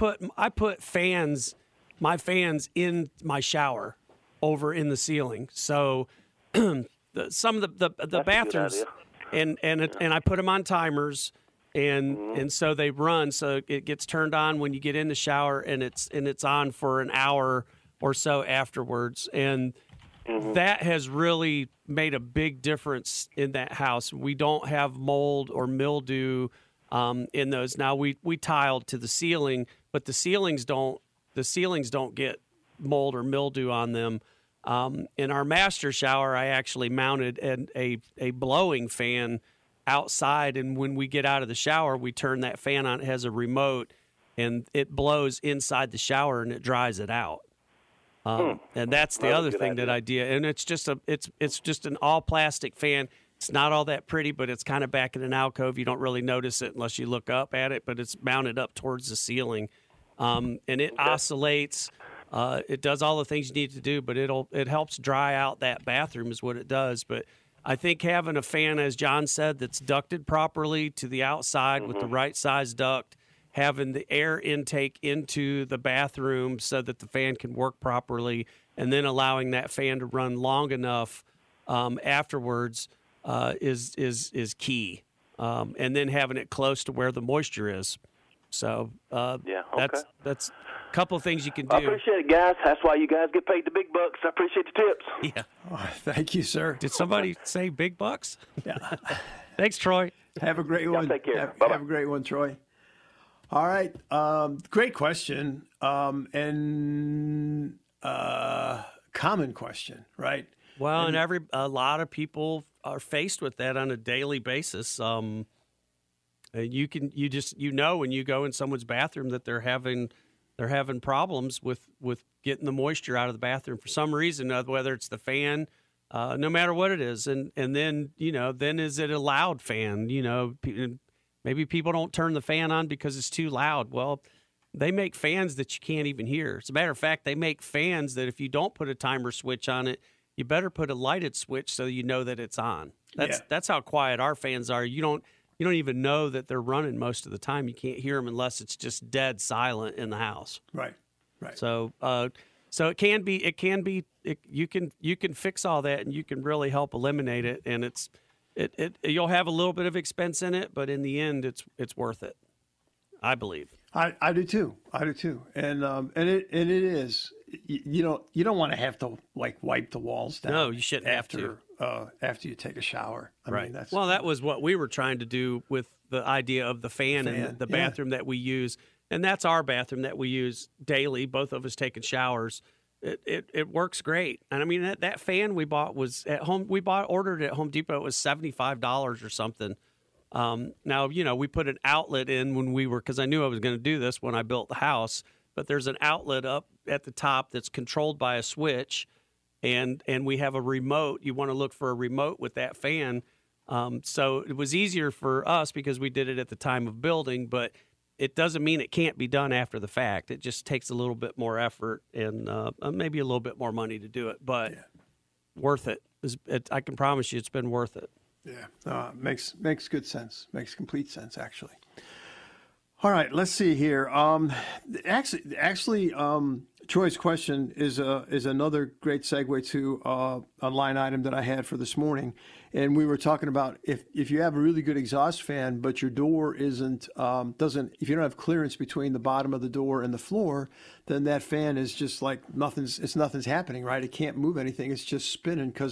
my fans in my shower over in the ceiling. So some of the bathrooms, and I put them on timers. And so they run, so it gets turned on when you get in the shower, and it's on for an hour or so afterwards. And that has really made a big difference in that house. We don't have mold or mildew in those. Now we tiled to the ceiling, but the ceilings don't get mold or mildew on them. In our master shower, I actually mounted a blowing fan outside, and when we get out of the shower, we turn that fan on. It has a remote, and it blows inside the shower, and it dries it out. And that's the other thing that I did. And it's just an all plastic fan. It's not all that pretty, but it's kind of back in an alcove. You don't really notice it unless you look up at it, but it's mounted up towards the ceiling. And it oscillates. It does all the things you need to do, but it helps dry out that bathroom is what it does. But I think having a fan, as John said, that's ducted properly to the outside with the right size duct, having the air intake into the bathroom so that the fan can work properly, and then allowing that fan to run long enough afterwards is key. And then having it close to where the moisture is. So that's a couple of things you can do. I appreciate it, guys. That's why you guys get paid the big bucks. I appreciate the tips. Yeah. Oh, thank you, sir. Did somebody say big bucks? Yeah. Thanks, Troy. Have a great one. Take care. Have a great one, Troy. All right. Great question. And common question, right? Well, and a lot of people are faced with that on a daily basis. You know when you go in someone's bathroom that they're having problems with getting the moisture out of the bathroom for some reason, whether it's the fan, no matter what it is, and then then is it a loud fan? Maybe people don't turn the fan on because it's too loud. Well, they make fans that you can't even hear. As a matter of fact, they make fans that if you don't put a timer switch on it, you better put a lighted switch so you know that it's on. That's how quiet our fans are. You don't even know that they're running most of the time. You can't hear them unless it's just dead silent in the house. Right. So it can be. You can fix all that, and you can really help eliminate it. And you'll have a little bit of expense in it, but in the end, it's worth it. I believe. I do too. And it is. You don't want to have to wipe the walls down. No, you shouldn't have to. After you take a shower. I mean, that's, that was what we were trying to do with the idea of the fan and the bathroom that we use. And that's our bathroom that we use daily, both of us taking showers. It works great. And I mean, that fan we bought was at home. Ordered it at Home Depot. It was $75 or something. Now, we put an outlet in because I knew I was going to do this when I built the house, but there's an outlet up at the top that's controlled by a switch. And we have a remote. You want to look for a remote with that fan. So it was easier for us because we did it at the time of building, but it doesn't mean it can't be done after the fact. It just takes a little bit more effort and maybe a little bit more money to do it, but worth it. I can promise you it's been worth it. Yeah, makes good sense. Makes complete sense, actually. All right, let's see here. Actually, Troy's question is another great segue to a line item that I had for this morning, and we were talking about if you have a really good exhaust fan, but your door if you don't have clearance between the bottom of the door and the floor, then that fan is just like nothing's happening, right? It can't move anything. It's just spinning because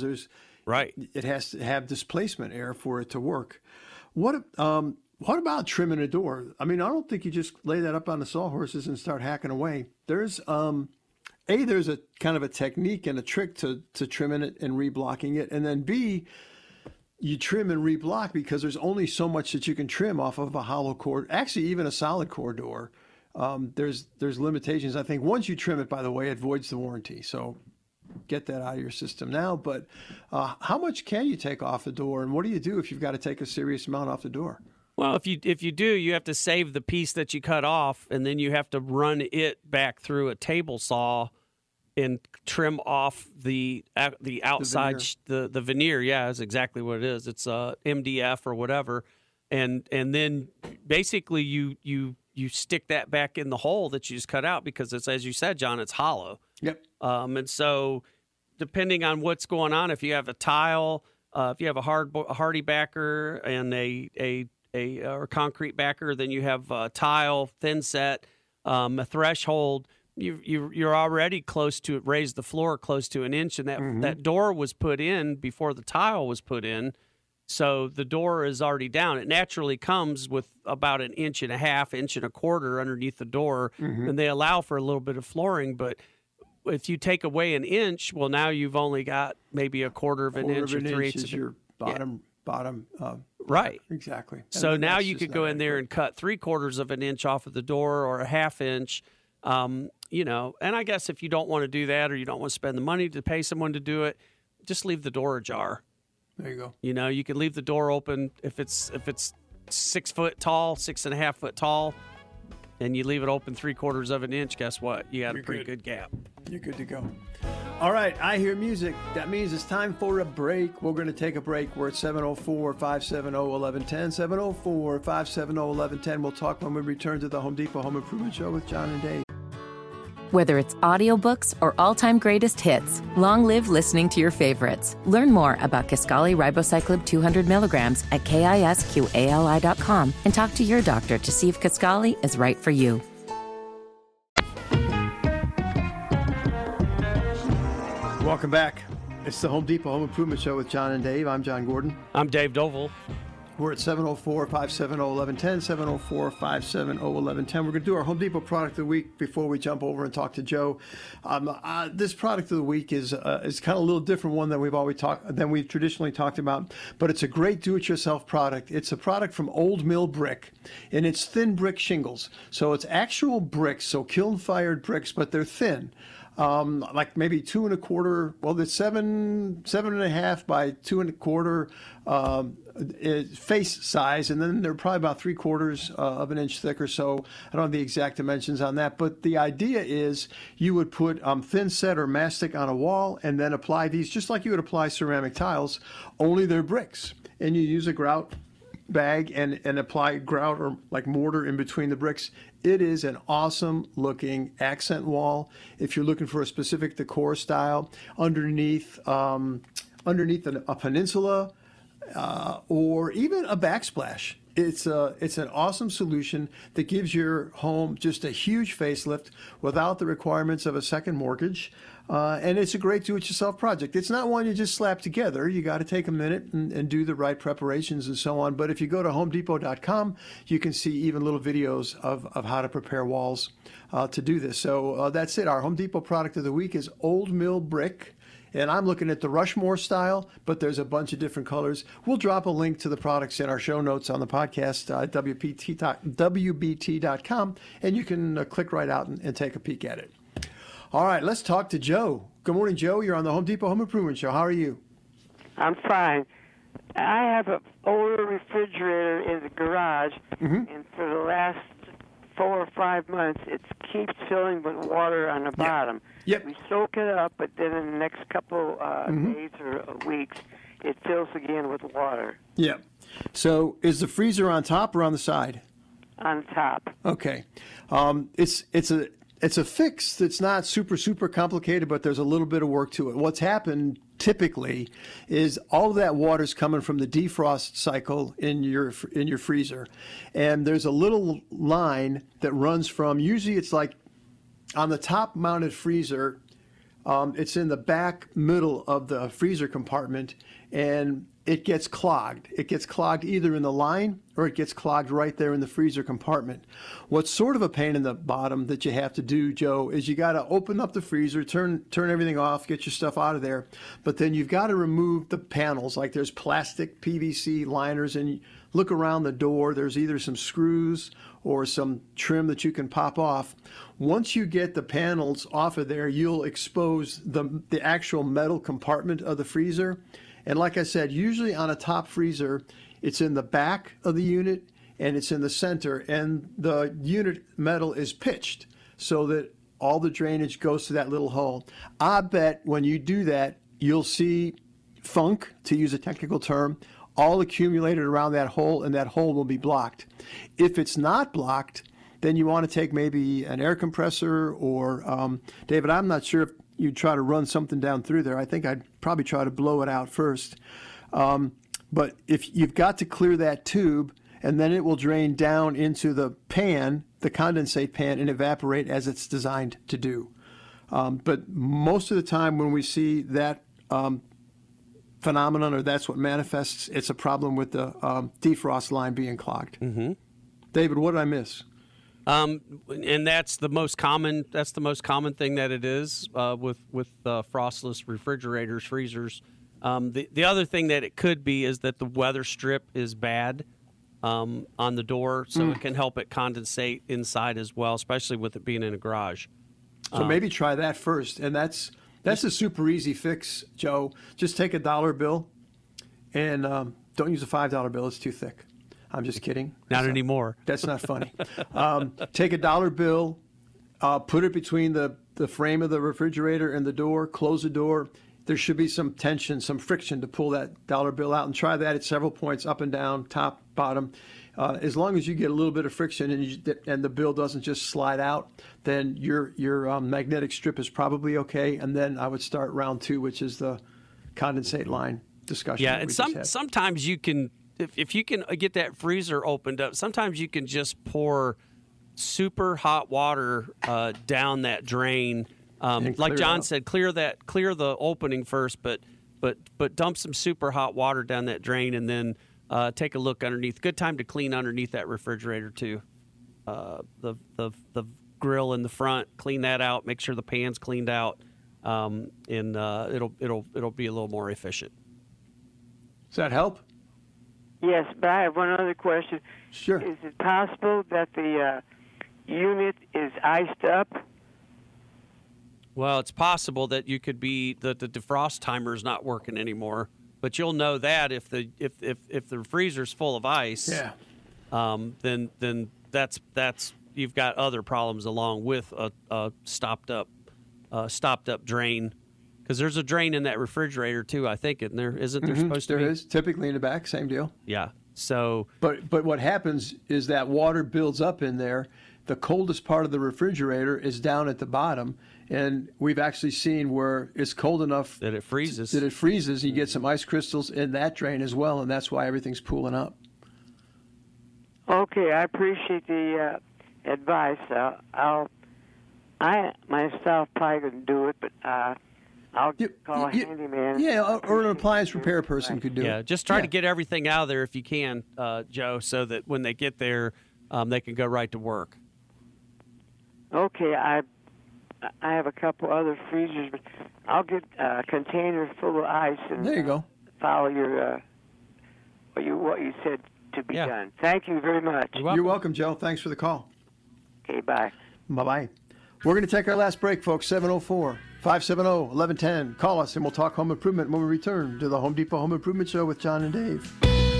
it has to have displacement air for it to work. What about trimming a door? I mean, I don't think you just lay that up on the sawhorses and start hacking away. There's there's a kind of a technique and a trick to trimming it and reblocking it. And then B, you trim and reblock because there's only so much that you can trim off of a hollow core, actually even a solid core door. There's limitations. I think once you trim it, by the way, it voids the warranty. So get that out of your system now. But how much can you take off the door? And what do you do if you've got to take a serious amount off the door? Well, if you do, you have to save the piece that you cut off, and then you have to run it back through a table saw and trim off the outside the veneer. Yeah, that's exactly what it is. It's MDF or whatever, and then basically you stick that back in the hole that you just cut out because it's, as you said, John, it's hollow. Yep. And so depending on what's going on, if you have a tile, if you have a hardy backer and a concrete backer, then you have a tile, thin set, a threshold. You're already close to it. Raise the floor close to an inch, and that door was put in before the tile was put in, so the door is already down. It naturally comes with about an inch and a half, inch and a quarter underneath the door, and they allow for a little bit of flooring. But if you take away an inch, well, now you've only got maybe a quarter of an inch or 3/8 of your bottom. Right. Exactly. So now you could go in there and cut 3/4 of an inch off of the door or a half inch, and I guess if you don't want to do that or you don't want to spend the money to pay someone to do it, just leave the door ajar. There you go. You know, you can leave the door open if it's 6 foot tall, 6.5 foot tall, and you leave it open 3/4 of an inch. Guess what? You got a pretty good gap. You're good to go. All right, I hear music. That means it's time for a break. We're going to take a break. We're at 704-570-1110. 704-570-1110. We'll talk when we return to the Home Depot Home Improvement Show with John and Dave. Whether it's audiobooks or all-time greatest hits, long live listening to your favorites. Learn more about Kisqali Ribociclib 200 milligrams at KISQALI.com and talk to your doctor to see if Kisqali is right for you. Welcome back. It's the Home Depot Home Improvement Show with John and Dave. I'm John Gordon. I'm Dave Doval. We're at 704-570-1110, 704-570-1110. We're going to do our Home Depot product of the week before we jump over and talk to Joe. This product of the week is kind of a little different one than we've traditionally talked about, but it's a great do-it-yourself product. It's a product from Old Mill Brick, and it's thin brick shingles. So it's actual bricks, so kiln-fired bricks, but they're thin. Like maybe 2 1/4. Well, it's 7.5 by 2 1/4 face size, and then they're probably about 3/4 of an inch thick or so. I don't have the exact dimensions on that, but the idea is you would put thin set or mastic on a wall, and then apply these just like you would apply ceramic tiles. Only they're bricks, and you use a grout bag and apply grout or like mortar in between the bricks. It is an awesome looking accent wall. If you're looking for a specific decor style underneath a peninsula or even a backsplash. It's an awesome solution that gives your home just a huge facelift without the requirements of a second mortgage. And it's a great do-it-yourself project. It's not one you just slap together. You got to take a minute and do the right preparations and so on. But if you go to HomeDepot.com, you can see even little videos of how to prepare walls to do this. So that's it. Our Home Depot product of the week is Old Mill Brick. And I'm looking at the Rushmore style, but there's a bunch of different colors. We'll drop a link to the products in our show notes on the podcast, WBT.com, and you can click right out and take a peek at it. All right, let's talk to Joe. Good morning, Joe. You're on the Home Depot Home Improvement Show. How are you? I'm fine. I have an older refrigerator in the garage, and for the last 4 or 5 months, it keeps filling with water on the bottom. Yep. We soak it up, but then in the next couple days or weeks, it fills again with water. Yeah. So is the freezer on top or on the side? On top. Okay. It's a fix that's not super complicated, but there's a little bit of work to it. What's happened typically is all of that water's coming from the defrost cycle in your freezer, and there's a little line that runs from, usually it's like on the top mounted freezer, it's in the back middle of the freezer compartment, and it gets clogged. It gets clogged either in the line or it gets clogged right there in the freezer compartment. What's sort of a pain in the bottom that you have to do, Joe, is you got to open up the freezer, turn everything off, get your stuff out of there. But then you've got to remove the panels, like there's plastic PVC liners, and you look around the door. There's either some screws or some trim that you can pop off. Once you get the panels off of there, you'll expose the actual metal compartment of the freezer. And like I said, usually on a top freezer, it's in the back of the unit and it's in the center, and the unit metal is pitched so that all the drainage goes to that little hole. I bet when you do that, you'll see funk, to use a technical term, all accumulated around that hole, and that hole will be blocked. If it's not blocked, then you want to take maybe an air compressor or, David, I'm not sure if you try to run something down through there. I think I'd probably try to blow it out first. But if you've got to clear that tube, and then it will drain down into the pan, the condensate pan, and evaporate as it's designed to do. But most of the time when we see that phenomenon, or that's what manifests, it's a problem with the defrost line being clogged. Mm-hmm. David, what did I miss? And that's the most common. That's the most common thing that it is with frostless refrigerators, freezers. The other thing that it could be is that the weather strip is bad on the door, so it can help it condensate inside as well, especially with it being in a garage. So maybe try that first, and that's a super easy fix, Joe. Just take a dollar bill And don't use a $5 bill. It's too thick. I'm just kidding. Not anymore. That's not funny. Take a dollar bill, put it between the frame of the refrigerator and the door, close the door. There should be some tension, some friction to pull that dollar bill out, and try that at several points, up and down, top, bottom. As long as you get a little bit of friction and the bill doesn't just slide out, then your magnetic strip is probably okay. And then I would start round 2, which is the condensate line discussion. Yeah, and sometimes you can, if you can get that freezer opened up, sometimes you can just pour super hot water down that drain. Like John said, clear the opening first, but dump some super hot water down that drain, and then take a look underneath. Good time to clean underneath that refrigerator too. The grill in the front, clean that out. Make sure the pan's cleaned out, and it'll be a little more efficient. Does that help? Yes, but I have one other question. Sure. Is it possible that the unit is iced up? Well, it's possible that you could be the defrost timer is not working anymore, but you'll know that if the freezer's full of ice, then that's you've got other problems along with a stopped up drain, because there's a drain in that refrigerator too. I think isn't there supposed to be? There is, typically in the back, same deal. Yeah. So, but what happens is that water builds up in there. The coldest part of the refrigerator is down at the bottom, and we've actually seen where it's cold enough that it freezes. You get some ice crystals in that drain as well, and that's why everything's pooling up. Okay, I appreciate the advice. I myself probably couldn't do it, but I'll call a handyman. Yeah, or an appliance repair person could do it. Yeah, just try to get everything out of there if you can, Joe, so that when they get there, they can go right to work. Okay, I have a couple other freezers, but I'll get a container full of ice and there you go. Follow your what you said to be done. Thank you very much. You're welcome, Joe. Thanks for the call. Okay, bye. Bye-bye. We're going to take our last break, folks. 704-570-1110. Call us, and we'll talk home improvement when we return to the Home Depot Home Improvement Show with John and Dave.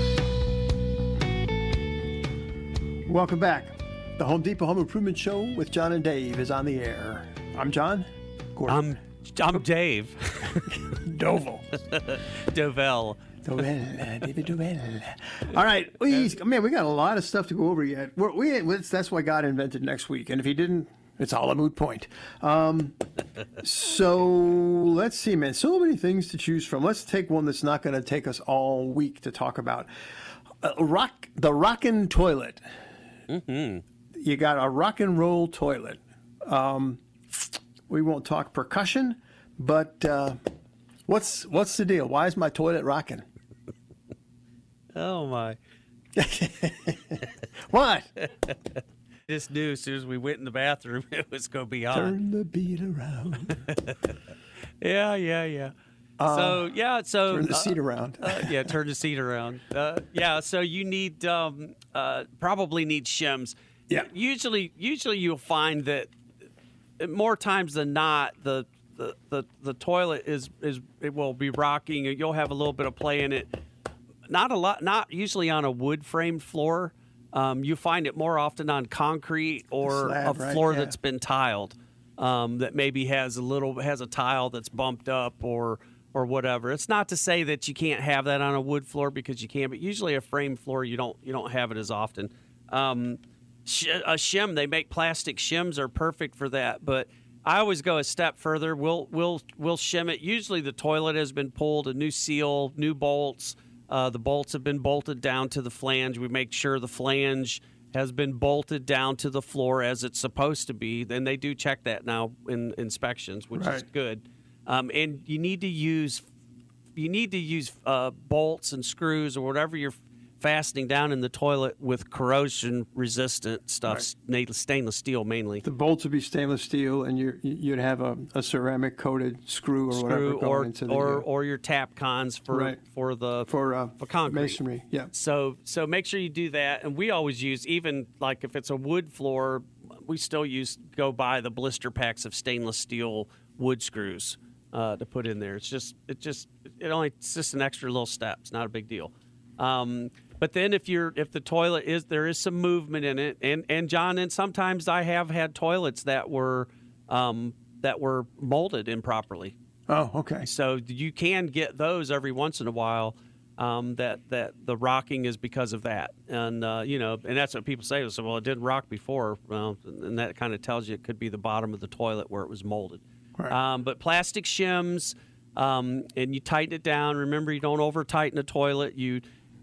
Welcome back. The Home Depot Home Improvement Show with John and Dave is on the air. I'm John. Gordon. I'm Dave. Dovel. Dovell. David Dovell. All right. We got a lot of stuff to go over yet. That's why God invented next week. And if he didn't, it's all a moot point. So let's see, man. So many things to choose from. Let's take one that's not going to take us all week to talk about. The rockin' toilet. Mm-hmm. You got a rock and roll toilet. We won't talk percussion, but what's the deal? Why is my toilet rocking? Oh my! What? Just knew as soon as we went in the bathroom it was going to be on. Turn the beat around. Yeah. So turn the seat around. Turn the seat around. So you need probably need shims. Yeah. Usually you'll find that more times than not the toilet it will be rocking. You'll have a little bit of play in it. Not usually on a wood framed floor. You find it more often on concrete or a floor that's been tiled. That maybe has a tile that's bumped up or whatever. It's not to say that you can't have that on a wood floor, because you can, but usually a frame floor you don't have it as often. A shim, they make plastic shims, are perfect for that, but I always go a step further. We'll shim it. Usually the toilet has been pulled, a new seal, new bolts. The bolts have been bolted down to the flange. We make sure the flange has been bolted down to the floor as it's supposed to be. Then they do check that now in inspections, which is good. And you need to use bolts and screws or whatever you're fastening down in the toilet with corrosion-resistant stuff, stainless steel mainly. The bolts would be stainless steel, and you'd have a ceramic-coated screw or whatever going into the or your tap cons for concrete masonry. Yeah. So make sure you do that. And we always use, even like if it's a wood floor, we still go buy the blister packs of stainless steel wood screws to put in there. It's just it's just an extra little step. It's not a big deal. But then if the toilet there is some movement in it, and John, and sometimes I have had toilets that were molded improperly. Oh, okay. So you can get those every once in a while. That the rocking is because of that, and and that's what people say. So, well, it didn't rock before, and that kind of tells you it could be the bottom of the toilet where it was molded. Right. But plastic shims, and you tighten it down. Remember, you don't over tighten a toilet. You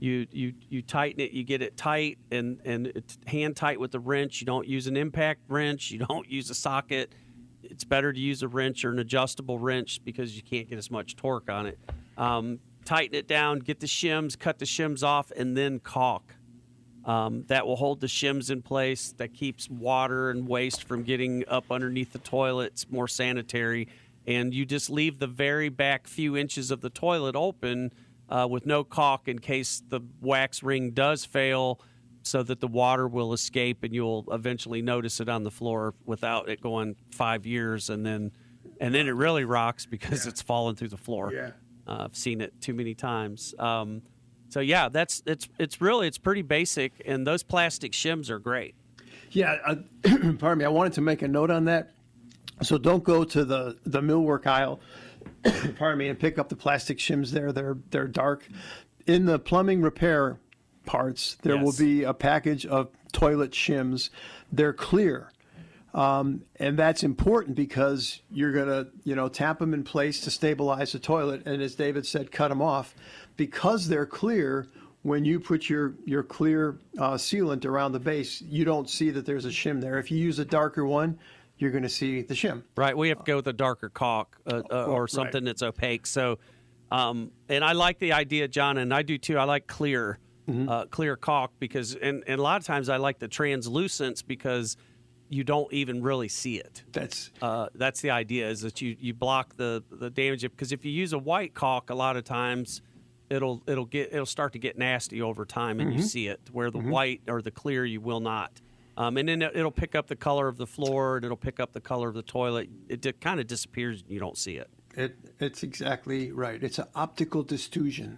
tighten it. You get it tight and it's hand tight with the wrench. You don't use an impact wrench. You don't use a socket. It's better to use a wrench or an adjustable wrench because you can't get as much torque on it. Tighten it down, get the shims, cut the shims off, and then caulk. That will hold the shims in place. That keeps water and waste from getting up underneath the toilet. It's more sanitary. And you just leave the very back few inches of the toilet open with no caulk in case the wax ring does fail, so that the water will escape and you'll eventually notice it on the floor without it going 5 years. And then it really rocks because it's fallen through the floor. Yeah. I've seen it too many times. So yeah, it's pretty basic, and those plastic shims are great. Yeah, pardon me. I wanted to make a note on that. So don't go to the millwork aisle, pardon me, and pick up the plastic shims there. They're dark. In the plumbing repair parts, there will be a package of toilet shims. They're clear. And that's important because you're going to, tap them in place to stabilize the toilet. And as David said, cut them off. Because they're clear, when you put your clear sealant around the base, you don't see that there's a shim there. If you use a darker one, you're going to see the shim. Right. We have to go with a darker caulk or something that's opaque. So, and I like the idea, John, and I do too. I like clear caulk because, and a lot of times I like the translucence because you don't even really see it. That's the idea, is that you block the damage, because if you use a white caulk, a lot of times it'll start to get nasty over time, and you see it, where the white or the clear you will not. And then it'll pick up the color of the floor, and it'll pick up the color of the toilet. It kind of disappears, and you don't see it. It's exactly right. It's an optical illusion.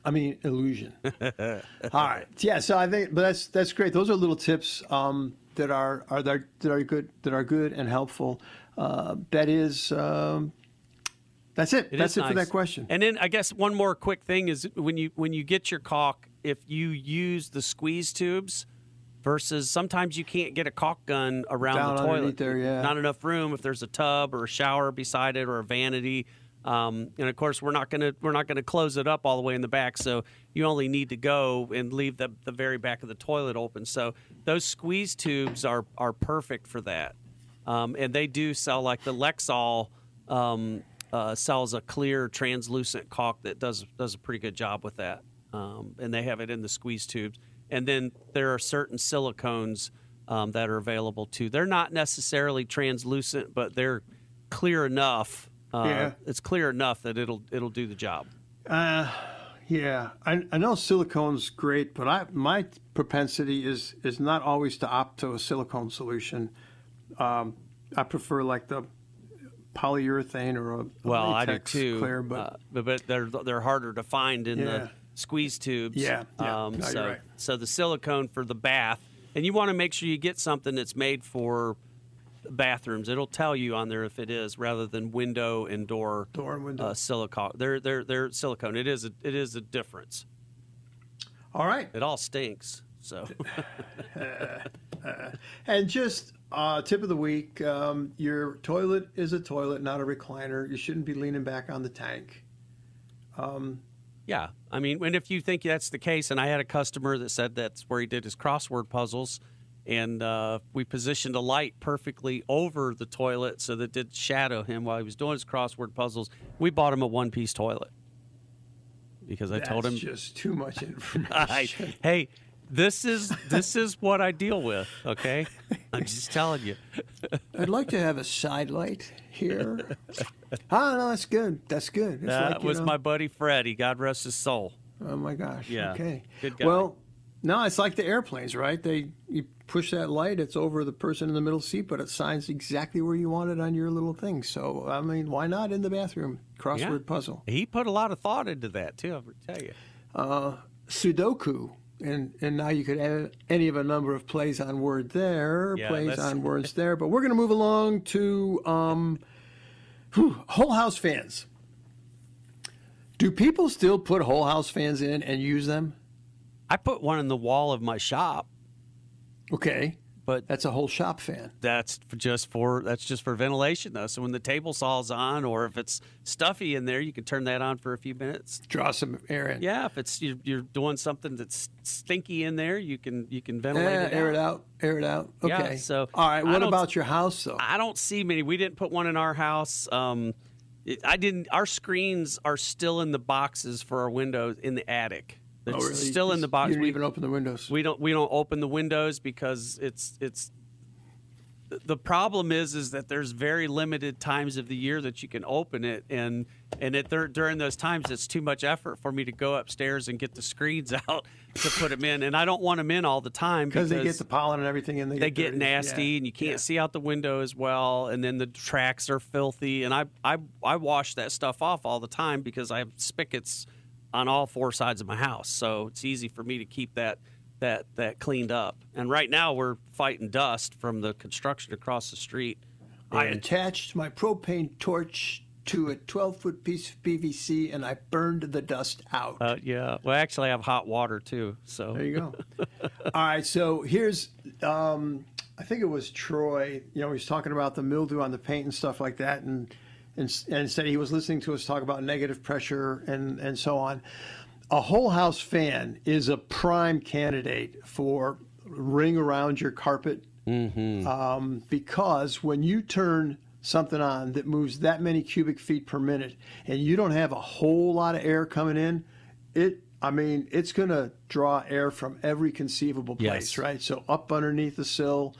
All right. Yeah. So I think, but that's great. Those are little tips that are good and helpful. That's it. That's it for that question. And then I guess one more quick thing is when you get your caulk, if you use the squeeze tubes versus sometimes you can't get a caulk gun around the toilet. There, yeah. Not enough room if there's a tub or a shower beside it or a vanity. And of course, we're not gonna close it up all the way in the back, so you only need to go and leave the very back of the toilet open. So those squeeze tubes are perfect for that, and they do sell, like the Lexol sells a clear translucent caulk that does a pretty good job with that, and they have it in the squeeze tubes. And then there are certain silicones that are available too. They're not necessarily translucent, but they're clear enough. It's clear enough that it'll do the job. Yeah, I know silicone's great, but my propensity is not always to opt to a silicone solution. I prefer like the polyurethane or a latex I do too. Clear, but they're harder to find in the squeeze tubes. Yeah. No, you're right. So the silicone for the bath, and you want to make sure you get something that's made for bathrooms. It'll tell you on there if it is, rather than window and door and window silicone. They're silicone. It is a difference. All right. It all stinks. So. And just tip of the week: your toilet is a toilet, not a recliner. You shouldn't be leaning back on the tank. Yeah, I mean, and if you think that's the case, and I had a customer that said that's where he did his crossword puzzles. And we positioned a light perfectly over the toilet so that it did shadow him while he was doing his crossword puzzles. We bought him a one-piece toilet because I told him, that's just too much information. Hey, this is what I deal with. Okay, I'm just telling you. I'd like to have a side light here. No, that's good. That's good. It's that was my buddy Freddie. God rest his soul. Oh my gosh. Yeah. Okay. Good guy. Well, no, it's like the airplanes, right? You push that light, it's over the person in the middle seat, but it shines exactly where you want it on your little thing. So, I mean, why not in the bathroom? crossword puzzle. He put a lot of thought into that, too, I'm going to tell you. Sudoku. And now you could add any of a number of plays on word there, plays on words there. But we're going to move along to whole house fans. Do people still put whole house fans in and use them? I put one in the wall of my shop. Okay. But that's a whole shop fan. That's just for ventilation, though. So when the table saw's on, or if it's stuffy in there, you can turn that on for a few minutes. Draw some air in. Yeah, if it's you're doing something that's stinky in there, you can ventilate it. Air it out. Okay. Yeah, so all right. What about your house, though? I don't see many. We didn't put one in our house. I didn't. Our screens are still in the boxes for our windows in the attic. It's really? Still in the box. You didn't even open the windows. We don't open the windows because it's. The problem is that there's very limited times of the year that you can open it, and during those times it's too much effort for me to go upstairs and get the screens out to put them in, and I don't want them in all the time because they get the pollen and everything, and they get nasty, and you can't see out the window as well, and then the tracks are filthy, and I wash that stuff off all the time because I have spigots on all four sides of my house, so it's easy for me to keep that cleaned up. And right now we're fighting dust from the construction across the street. I attached my propane torch to a 12-foot piece of PVC and I burned the dust out. Yeah. Well, actually I have hot water too. So there you go. All right. So here's, I think it was Troy, he was talking about the mildew on the paint and stuff like that. And said he was listening to us talk about negative pressure and so on. A whole house fan is a prime candidate for ring around your carpet because when you turn something on that moves that many cubic feet per minute and you don't have a whole lot of air coming in, it's going to draw air from every conceivable place, right? So up underneath the sill,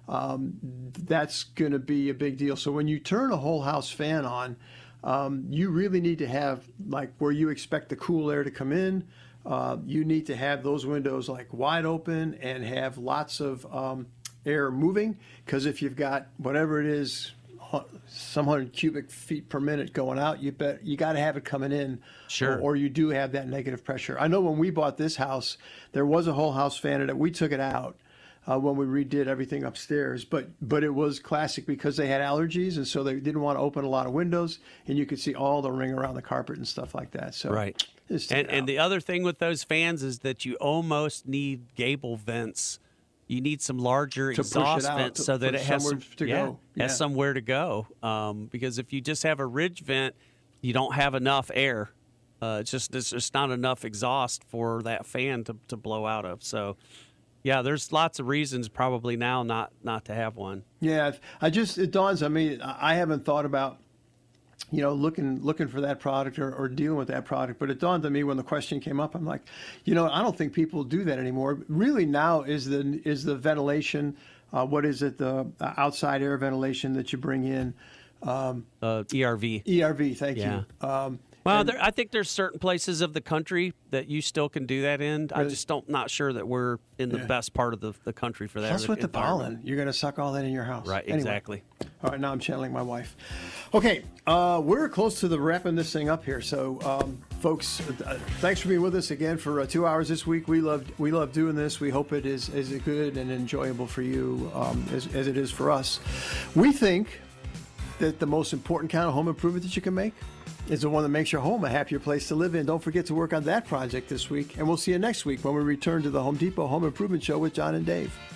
that's going to be a big deal. So when you turn a whole house fan on, you really need to have, like, where you expect the cool air to come in, you need to have those windows like wide open and have lots of air moving, because if you've got whatever it is, some 100 cubic feet per minute going out, you got to have it coming in, or you do have that negative pressure. I know when we bought this house, there was a whole house fan in it. We took it out when we redid everything upstairs, but it was classic because they had allergies, and so they didn't want to open a lot of windows, and you could see all the ring around the carpet and stuff like that. So right. And the other thing with those fans is that you almost need gable vents. You need some larger exhaust vents so that it has somewhere to go. Because if you just have a ridge vent, you don't have enough air. It's just not enough exhaust for that fan to blow out of. So. Yeah, there's lots of reasons probably now not to have one. Yeah, it dawns on me, I haven't thought about, looking for that product or dealing with that product, but it dawned on me when the question came up. I'm like, I don't think people do that anymore. Really now is the ventilation, what is it, the outside air ventilation that you bring in? ERV. ERV, thank you. Well, I think there's certain places of the country that you still can do that in. Really? I just not sure that we're in the best part of the country for that. Plus with the pollen, you're going to suck all that in your house. Right, exactly. All right, now I'm channeling my wife. Okay, we're close to wrapping this thing up here. So, folks, thanks for being with us again for 2 hours this week. We love doing this. We hope it is good and enjoyable for you as it is for us. We think that the most important kind of home improvement that you can make is the one that makes your home a happier place to live in. Don't forget to work on that project this week, and we'll see you next week when we return to the Home Depot Home Improvement Show with John and Dave.